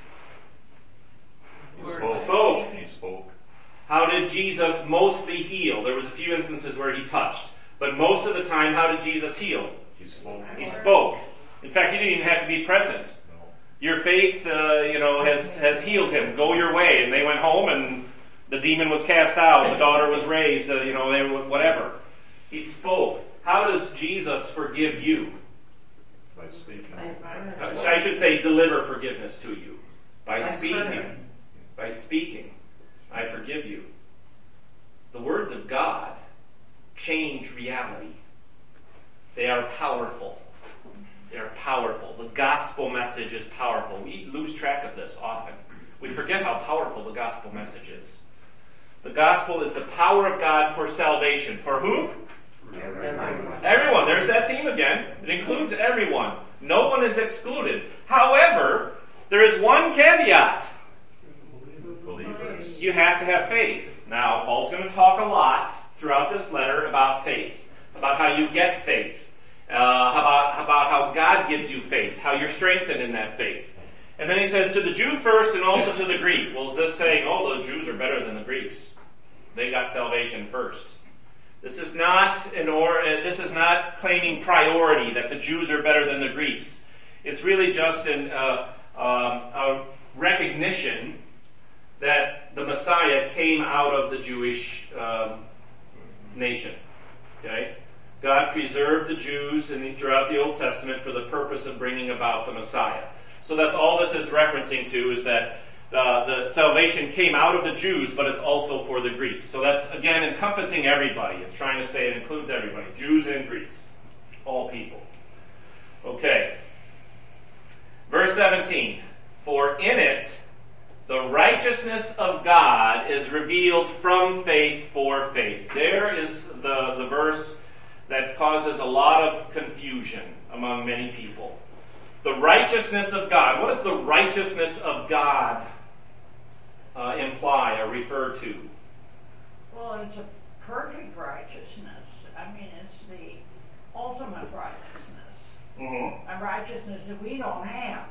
He Spoke. He spoke. How did Jesus mostly heal? There was a few instances where He touched. But most of the time, how did Jesus heal? He spoke. He spoke. In fact, He didn't even have to be present. No. Your faith, has healed him. Go your way. And they went home and the demon was cast out. The daughter was raised. Whatever. He spoke. How does Jesus forgive you? By speaking. I should say deliver forgiveness to you. By speaking. By speaking. I forgive you. The words of God change reality. They are powerful. They are powerful. The gospel message is powerful. We lose track of this often. We forget how powerful the gospel message is. The gospel is the power of God for salvation. For whom? Everyone. There's that theme again. It includes everyone. No one is excluded. However, there is one caveat. Believers. You have to have faith. Now, Paul's going to talk a lot throughout this letter about faith, about how you get faith, about how God gives you faith, how you're strengthened in that faith. And then he says to the Jew first and also to the Greek. Well, is this saying, the Jews are better than the Greeks? They got salvation first. This is not claiming priority that the Jews are better than the Greeks. It's really just a recognition that the Messiah came out of the Jewish nation. Okay? God preserved the Jews throughout the Old Testament for the purpose of bringing about the Messiah. So that's all this is referencing to, is that the salvation came out of the Jews, but it's also for the Greeks. So that's, again, encompassing everybody. It's trying to say it includes everybody. Jews and Greeks. All people. Okay. Verse 17. For in it, the righteousness of God is revealed from faith for faith. There is the verse that causes a lot of confusion among many people. The righteousness of God. What does the righteousness of God imply or refer to? Well, it's a perfect righteousness. I mean, it's the ultimate righteousness. Mm-hmm. A righteousness that we don't have.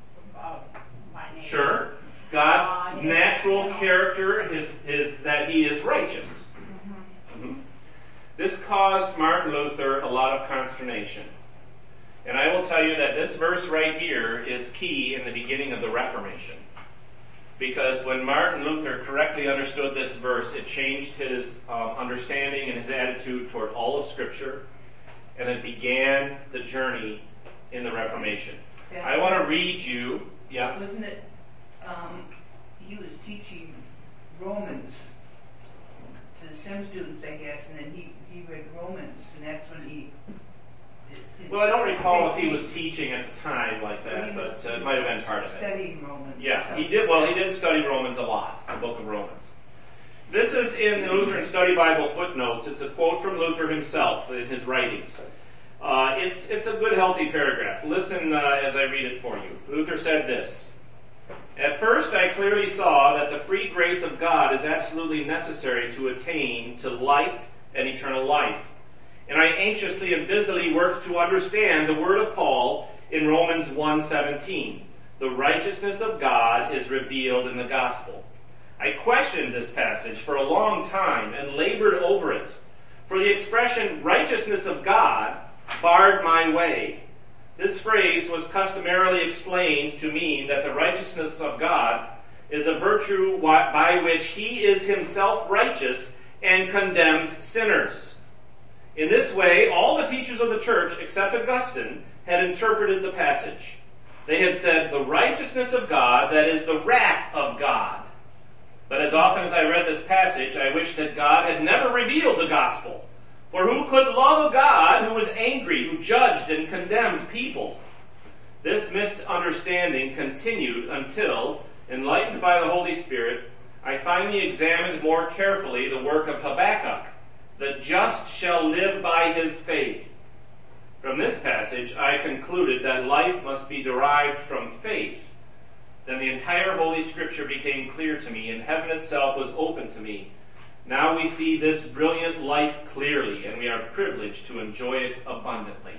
Sure. God's natural character is that He is righteous. Mm-hmm. This caused Martin Luther a lot of consternation. And I will tell you that this verse right here is key in the beginning of the Reformation. Because when Martin Luther correctly understood this verse, it changed his understanding and his attitude toward all of Scripture, and it began the journey in the Reformation. I want to read you, yeah? Wasn't it, he was teaching Romans to the SEM students, I guess, and then he read Romans, and that's when Well, I don't recall if he was teaching at the time like that, but it might have been part of it. Studying Romans. Yeah, he did. Well, he did study Romans a lot, the book of Romans. This is in the Lutheran Study Bible footnotes. It's a quote from Luther himself in his writings. It's a good, healthy paragraph. Listen as I read it for you. Luther said this: "At first I clearly saw that the free grace of God is absolutely necessary to attain to light and eternal life. And I anxiously and busily worked to understand the word of Paul in Romans 1:17. The righteousness of God is revealed in the gospel. I questioned this passage for a long time and labored over it, for the expression righteousness of God barred my way. This phrase was customarily explained to mean that the righteousness of God is a virtue by which he is himself righteous and condemns sinners. In this way, all the teachers of the church, except Augustine, had interpreted the passage. They had said, the righteousness of God, that is the wrath of God. But as often as I read this passage, I wished that God had never revealed the gospel. For who could love a God who was angry, who judged and condemned people? This misunderstanding continued until, enlightened by the Holy Spirit, I finally examined more carefully the work of Habakkuk. The just shall live by his faith. From this passage, I concluded that life must be derived from faith. Then the entire Holy Scripture became clear to me, and heaven itself was open to me. Now we see this brilliant light clearly, and we are privileged to enjoy it abundantly."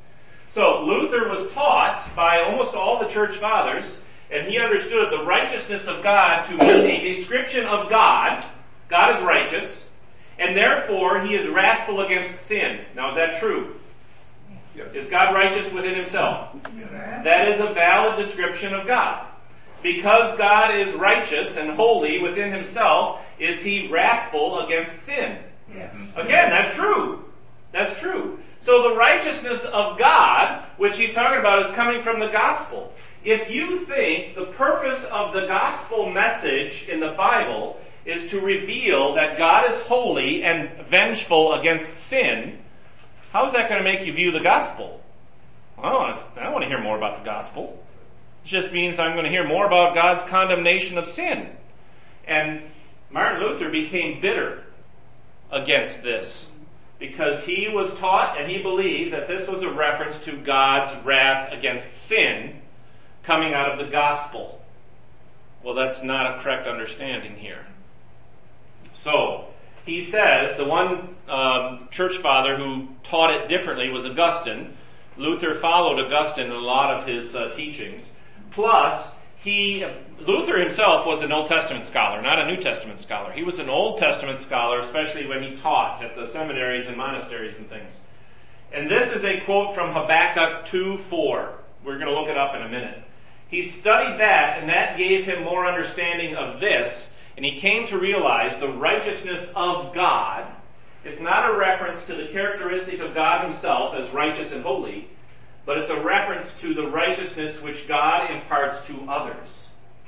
So Luther was taught by almost all the church fathers, and he understood the righteousness of God to mean a description of God. God is righteous, and therefore he is wrathful against sin. Now, is that true? Yes. Is God righteous within himself? That is a valid description of God. Because God is righteous and holy within himself, is he wrathful against sin? Yes. Again, that's true. That's true. So the righteousness of God, which he's talking about, is coming from the gospel. If you think the purpose of the gospel message in the Bible is to reveal that God is holy and vengeful against sin, how is that going to make you view the gospel? Well, I don't want to hear more about the gospel. It just means I'm going to hear more about God's condemnation of sin. And Martin Luther became bitter against this because he was taught and he believed that this was a reference to God's wrath against sin coming out of the gospel. Well, that's not a correct understanding here. So, he says, the one church father who taught it differently was Augustine. Luther followed Augustine in a lot of his teachings. Plus, Luther himself was an Old Testament scholar, not a New Testament scholar. He was an Old Testament scholar, especially when he taught at the seminaries and monasteries and things. And this is a quote from Habakkuk 2:4. We're going to look it up in a minute. He studied that, and that gave him more understanding of this, and he came to realize the righteousness of God is not a reference to the characteristic of God himself as righteous and holy, but it's a reference to the righteousness which God imparts to others.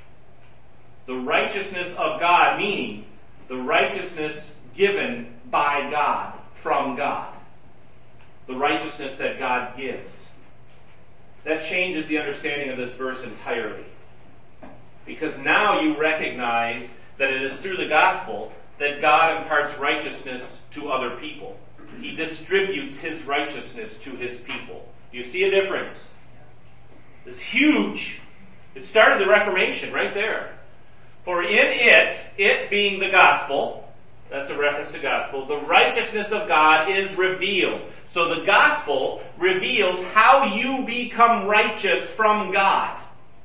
The righteousness of God, meaning the righteousness given by God, from God. The righteousness that God gives. That changes the understanding of this verse entirely. Because now you recognize that it is through the gospel that God imparts righteousness to other people. He distributes his righteousness to his people. Do you see a difference? It's huge. It started the Reformation right there. For in it being the gospel, that's a reference to gospel, the righteousness of God is revealed. So the gospel reveals how you become righteous from God.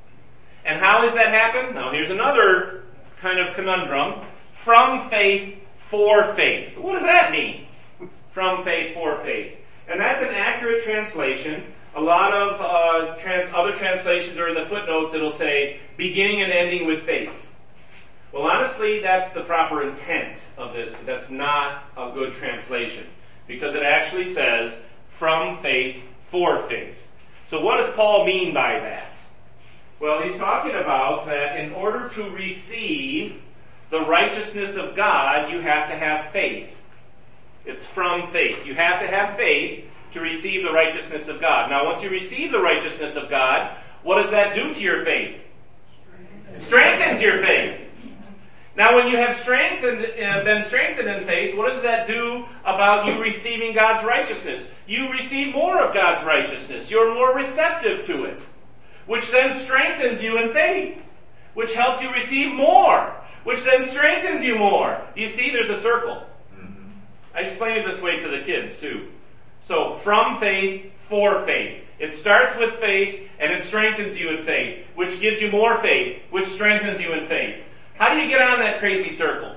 And how does that happen? Now here's another kind of conundrum. From faith for faith. What does that mean? From faith for faith. And that's an accurate translation. A lot of other translations are in the footnotes. It'll say, beginning and ending with faith. Well, honestly, that's the proper intent of this, but that's not a good translation. Because it actually says, from faith for faith. So what does Paul mean by that? Well, he's talking about that in order to receive the righteousness of God, you have to have faith. It's from faith. You have to have faith to receive the righteousness of God. Now, once you receive the righteousness of God, what does that do to your faith? Strengthens your faith. Now, when you have been strengthened in faith, what does that do about you receiving God's righteousness? You receive more of God's righteousness. You're more receptive to it, which then strengthens you in faith, which helps you receive more, which then strengthens you more. Do you see? There's a circle. I explain it this way to the kids, too. So, from faith, for faith. It starts with faith, and it strengthens you in faith, which gives you more faith, which strengthens you in faith. How do you get on that crazy circle?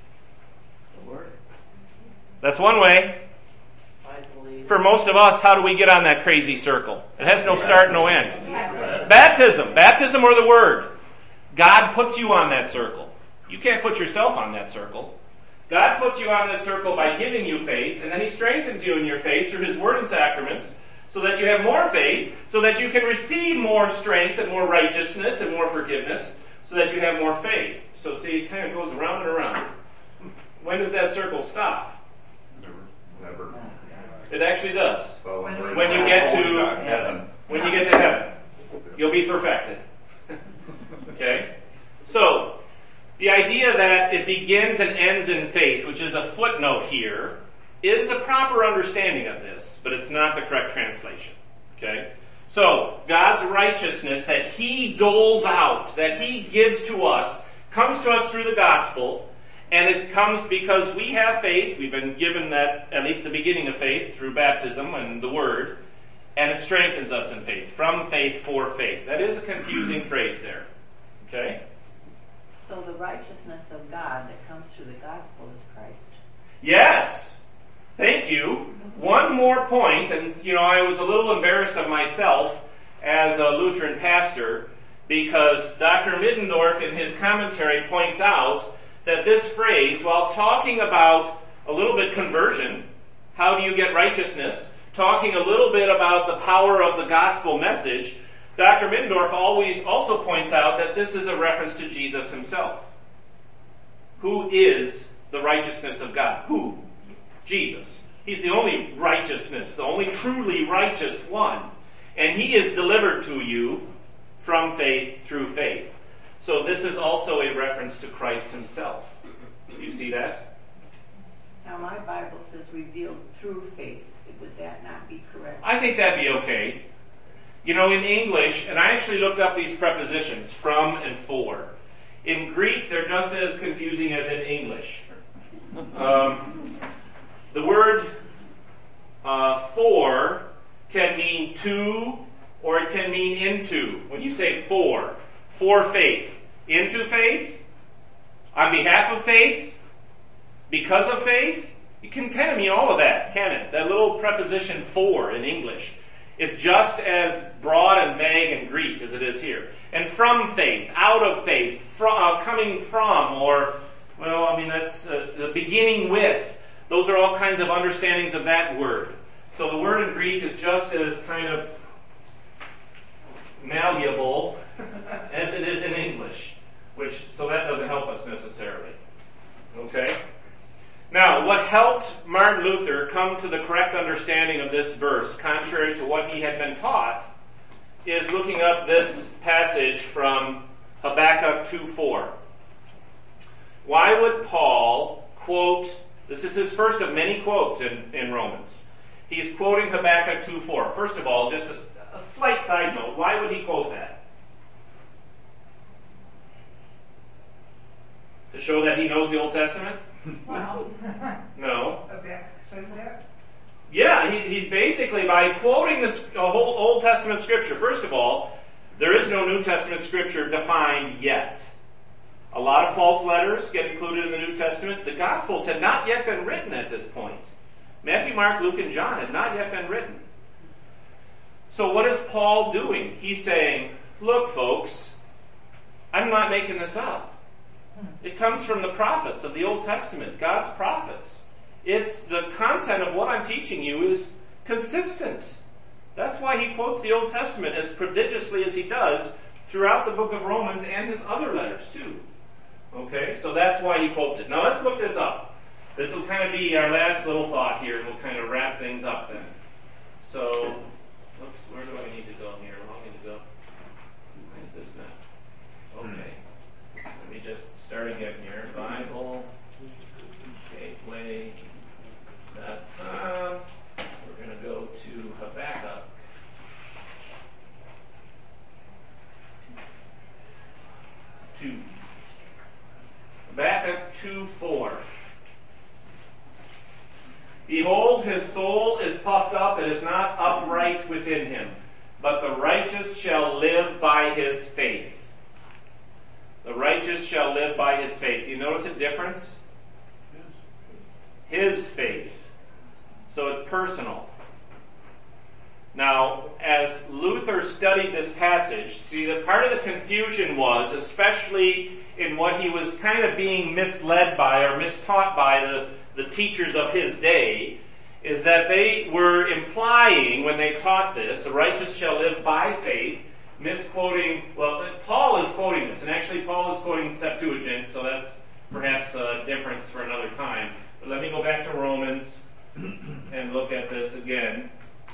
The Word. That's one way. I believe. For most of us, how do we get on that crazy circle? It has no start, no end. Baptism. Baptism or the Word. God puts you on that circle. You can't put yourself on that circle. God puts you on that circle by giving you faith, and then He strengthens you in your faith through His Word and sacraments, so that you have more faith, so that you can receive more strength and more righteousness and more forgiveness, so that you have more faith. So see, it kind of goes around and around. When does that circle stop? Never. It actually does. Well, When you get to heaven. When you get to heaven, you'll be perfected. Okay? So, the idea that it begins and ends in faith, which is a footnote here, is a proper understanding of this, but it's not the correct translation. Okay? So, God's righteousness that He doles out, that He gives to us, comes to us through the gospel, and it comes because we have faith. We've been given that, at least the beginning of faith, through baptism and the Word, and it strengthens us in faith. From faith, for faith. That is a confusing phrase there. Okay? So the righteousness of God that comes through the gospel is Christ. Yes! Thank you. One more point, and I was a little embarrassed of myself as a Lutheran pastor, because Dr. Middendorf in his commentary points out that this phrase, while talking about a little bit conversion, how do you get righteousness, talking a little bit about the power of the gospel message, Dr. Middendorf also points out that this is a reference to Jesus Himself. Who is the righteousness of God? Who? Jesus. He's the only righteousness, the only truly righteous one. And He is delivered to you from faith through faith. So this is also a reference to Christ Himself. You see that? Now my Bible says revealed through faith. Would that not be correct? I think that'd be okay. In English, and I actually looked up these prepositions, from and for. In Greek, they're just as confusing as in English. The word for can mean to, or it can mean into. When you say for faith, into faith, on behalf of faith, because of faith, it can kind of mean all of that, can it? That little preposition for in English. It's just as broad and vague in Greek as it is here. And from faith, out of faith, coming from, or, that's the beginning with. Those are all kinds of understandings of that word. So the word in Greek is just as kind of malleable as it is in English, so that doesn't help us necessarily. Okay? Now, what helped Martin Luther come to the correct understanding of this verse, contrary to what he had been taught, is looking up this passage from Habakkuk 2:4. Why would Paul quote, this is his first of many quotes in Romans. He's quoting Habakkuk 2:4. First of all, just a slight side note, why would he quote that? To show that he knows the Old Testament? Well, No. Says that? Yeah, he's basically, by quoting the whole Old Testament scripture, first of all, there is no New Testament scripture defined yet. A lot of Paul's letters get included in the New Testament. The Gospels had not yet been written at this point. Matthew, Mark, Luke, and John had not yet been written. So what is Paul doing? He's saying, look folks, I'm not making this up. It comes from the prophets of the Old Testament, God's prophets. It's the content of what I'm teaching you is consistent. That's why he quotes the Old Testament as prodigiously as he does throughout the book of Romans and his other letters too. Okay, so that's why he quotes it. Now let's look this up. This will kind of be our last little thought here, and we'll kind of wrap things up then. So, oops, where do I need to go here? Where do I need to go? Why is this not? Okay. Let me just start again here. Bible Gateway.com. We're going to go to Habakkuk. Habakkuk 2:4. Behold, his soul is puffed up, it is not upright within him, but the righteous shall live by his faith. The righteous shall live by his faith. Do you notice a difference? His faith. So it's personal. Now, as Luther studied this passage, see, that part of the confusion was, especially in what he was kind of being misled by or mistaught by the teachers of his day, is that they were implying, when they taught this, the righteous shall live by faith, misquoting, well, Paul is quoting this, and actually Paul is quoting Septuagint, so that's perhaps a difference for another time. But let me go back to Romans and look at this again.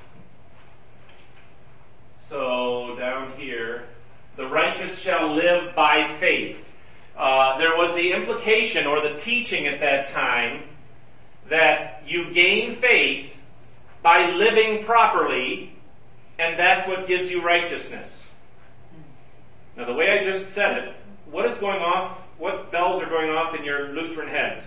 So, down here, the righteous shall live by faith. There was the implication or the teaching at that time that you gain faith by living properly, and that's what gives you righteousness. Now, the way I just said it, what is going off? What bells are going off in your Lutheran heads?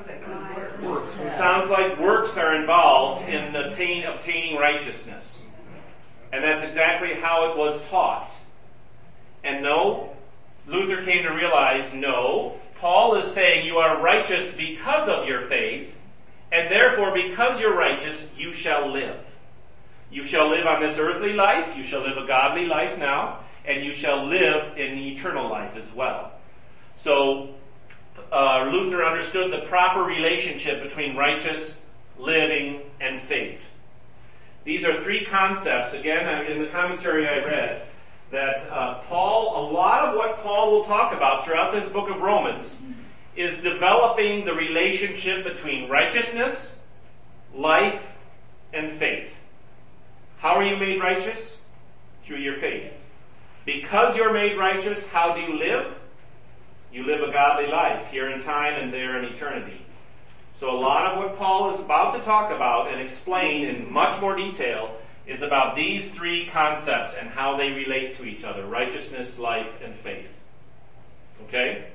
Sounds like works are involved in obtaining righteousness. And that's exactly how it was taught. And no, Luther came to realize, no, Paul is saying you are righteous because of your faith, and therefore because you're righteous, you shall live. You shall live on this earthly life, you shall live a godly life now, and you shall live in eternal life as well. So, Luther understood the proper relationship between righteous living and faith. These are three concepts, again, in the commentary I read, that a lot of what Paul will talk about throughout this book of Romans is developing the relationship between righteousness, life, and faith. How are you made righteous? Through your faith. Because you're made righteous, how do you live? You live a godly life here in time and there in eternity. So a lot of what Paul is about to talk about and explain in much more detail is about these three concepts and how they relate to each other: righteousness, life, and faith. Okay?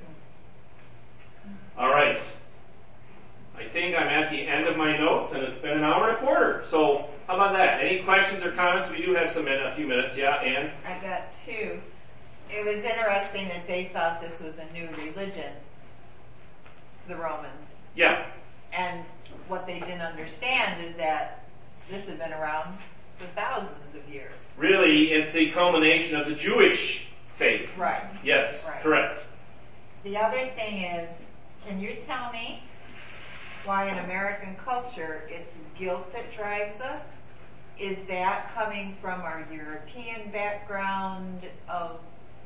All right. I think I'm at the end of my notes, and it's been an hour and a quarter. So how about that? Any questions or comments? We do have a few minutes. Yeah, Ann? I got two. It was interesting that they thought this was a new religion, the Romans. Yeah. And what they didn't understand is that this had been around for thousands of years. Really, it's the culmination of the Jewish faith. Right. Yes, right. Correct. The other thing is, can you tell me why in American culture it's guilt that drives us? Is that coming from our European background of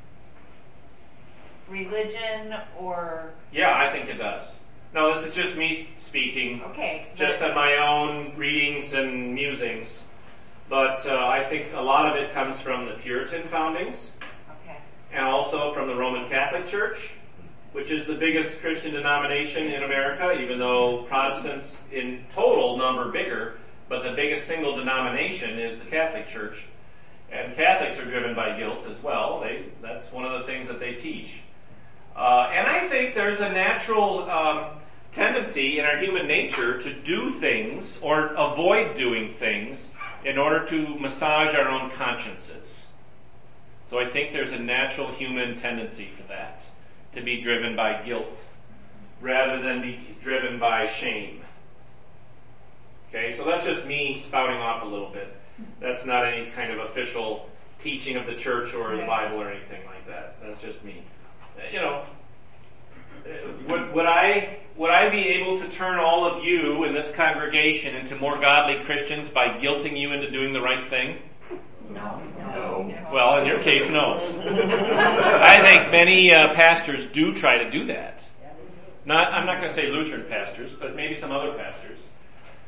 religion, or? Yeah, I think it does. No, this is just me speaking. Okay. Just on my own readings and musings. But I think a lot of it comes from the Puritan foundings. Okay. And also from the Roman Catholic Church, which is the biggest Christian denomination in America, even though Protestants in total number bigger, but the biggest single denomination is the Catholic Church. And Catholics are driven by guilt as well. That's one of the things that they teach. And I think there's a natural tendency in our human nature to do things or avoid doing things in order to massage our own consciences. So I think there's a natural human tendency for that, to be driven by guilt rather than be driven by shame. Okay, so that's just me spouting off a little bit. That's not any kind of official teaching of the church or the Bible or anything like that. That's just me. You know, would I be able to turn all of you in this congregation into more godly Christians by guilting you into doing the right thing? No. Well, in your case, no. I think many pastors do try to do that. I'm not going to say Lutheran pastors, but maybe some other pastors.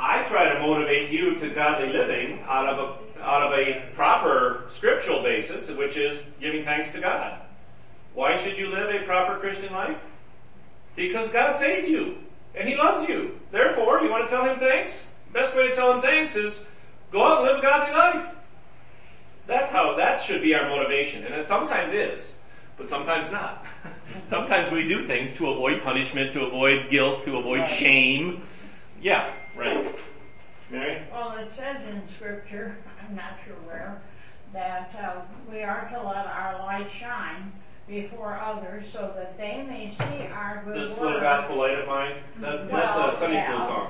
I try to motivate you to godly living out of a proper scriptural basis, which is giving thanks to God. Why should you live a proper Christian life? Because God saved you, and He loves you. Therefore, you want to tell Him thanks? The best way to tell Him thanks is go out and live a godly life. That should be our motivation, and it sometimes is, but sometimes not. Sometimes we do things to avoid punishment, to avoid guilt, to avoid shame. Yeah, right. Mary? Well, it says in Scripture, I'm not sure where, that we are to let our light shine before others so that they may see our good works. This little gospel light of mine, that's a Sunday school song.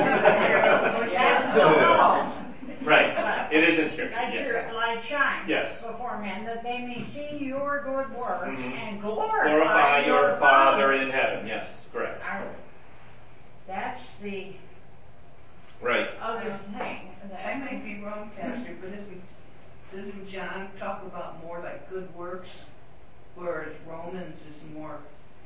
Right. It is in Scripture, Let yes. your light shine Yes. before men, that they may see your good works and glorify your Father in heaven. Yes, correct. That's the Right. other thing. I might be wrong, Pastor, but doesn't John talk about more like good works, whereas Romans is more...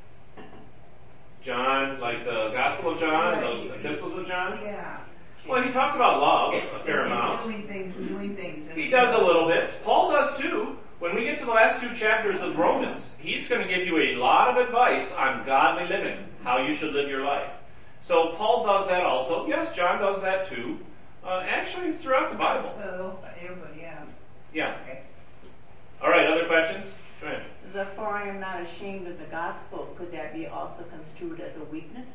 John, like the Gospel of John, the Epistles of John? Yeah. Well, he talks about love a fair amount. Doing things. He does a little bit. Paul does too. When we get to the last 2 chapters of Romans, he's going to give you a lot of advice on godly living, how you should live your life. So Paul does that also. Yes, John does that too. Actually, it's throughout the Bible. Well, everybody, yeah. Yeah. Okay. All right, other questions? Go ahead. Therefore I am not ashamed of the gospel. Could that be also construed as a weakness?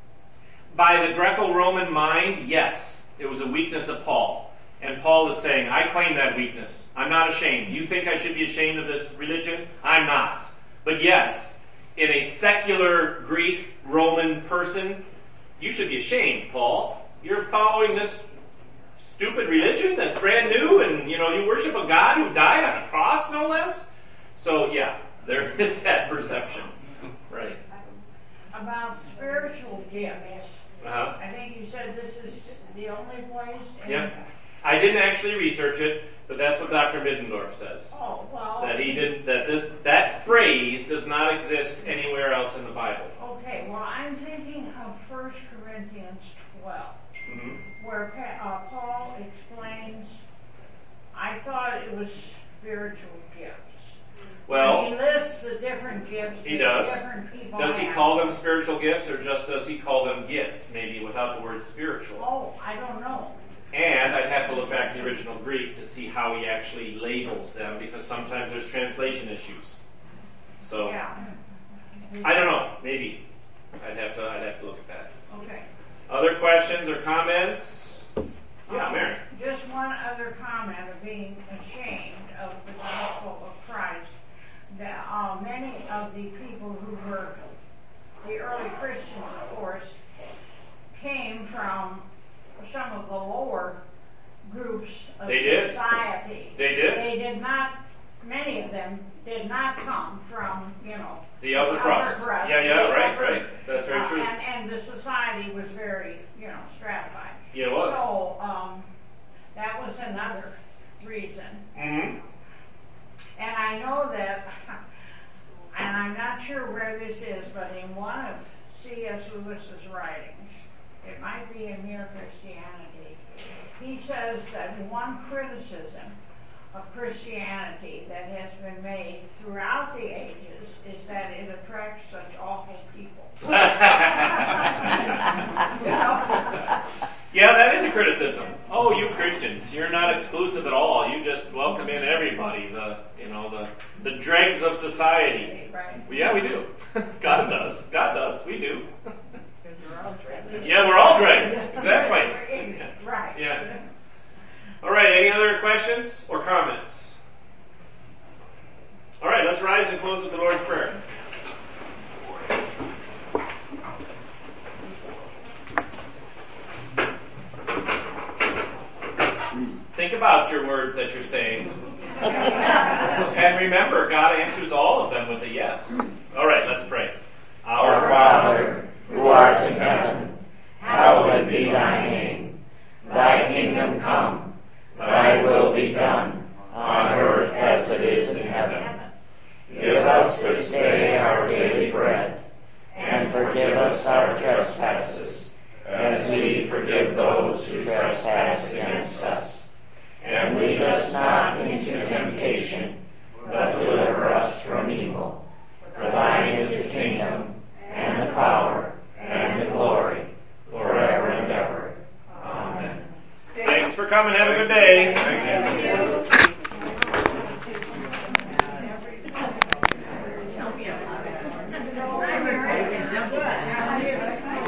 By the Greco-Roman mind, yes. It was a weakness of Paul. And Paul is saying, I claim that weakness. I'm not ashamed. You think I should be ashamed of this religion? I'm not. But yes, in a secular Greek Roman person, you should be ashamed, Paul. You're following this stupid religion that's brand new, and you worship a God who died on a cross, no less. So yeah, there is that perception. Right. About spiritual gifts. Uh-huh. I think you said this is the only place. Yeah. I didn't actually research it, but that's what Dr. Middendorf says. Oh, well. That phrase does not exist anywhere else in the Bible. Okay, well, I'm thinking of 1 Corinthians 12, where Paul explains, I thought it was spiritual gifts. Well, he lists the different gifts he does. Different people Does he have. call them spiritual gifts, or just does he call them gifts, maybe without the word spiritual? Oh, I don't know. And I'd have to look back in the original Greek to see how he actually labels them, because sometimes there's translation issues. So, Yeah. I don't know. Maybe. I'd have to look at that. Okay. Other questions or comments? Yeah, Mary. Just one other comment of being ashamed of the gospel of Christ. That many of the people who were the early Christians, of course, came from some of the lower groups of society. They did? They did not, many of them did not come from, the upper crust. Yeah, right. That's very true. And the society was very, stratified. Yeah, it was. So, that was another reason. Mm-hmm. And I know that, and I'm not sure where this is, but in one of C.S. Lewis's writings, it might be in Mere Christianity, he says that one criticism of Christianity that has been made throughout the ages is that it attracts such awful people. Yeah, that is a criticism. Oh, you Christians, you're not exclusive at all. You just welcome in everybody, the dregs of society. Right. Well, yeah, we do. God does. We do. We're all dregs. Yeah, we're all dregs. Exactly. Right. Yeah. All right, any other questions or comments? All right, let's rise and close with the Lord's Prayer. Think about your words that you're saying. And remember, God answers all of them with a yes. All right, let's pray. Our Father, who art in heaven, hallowed be thy name. Thy kingdom come, thy will be done, on earth as it is in heaven. Give us this day our daily bread, and forgive us our trespasses, as we forgive those Good. How are you?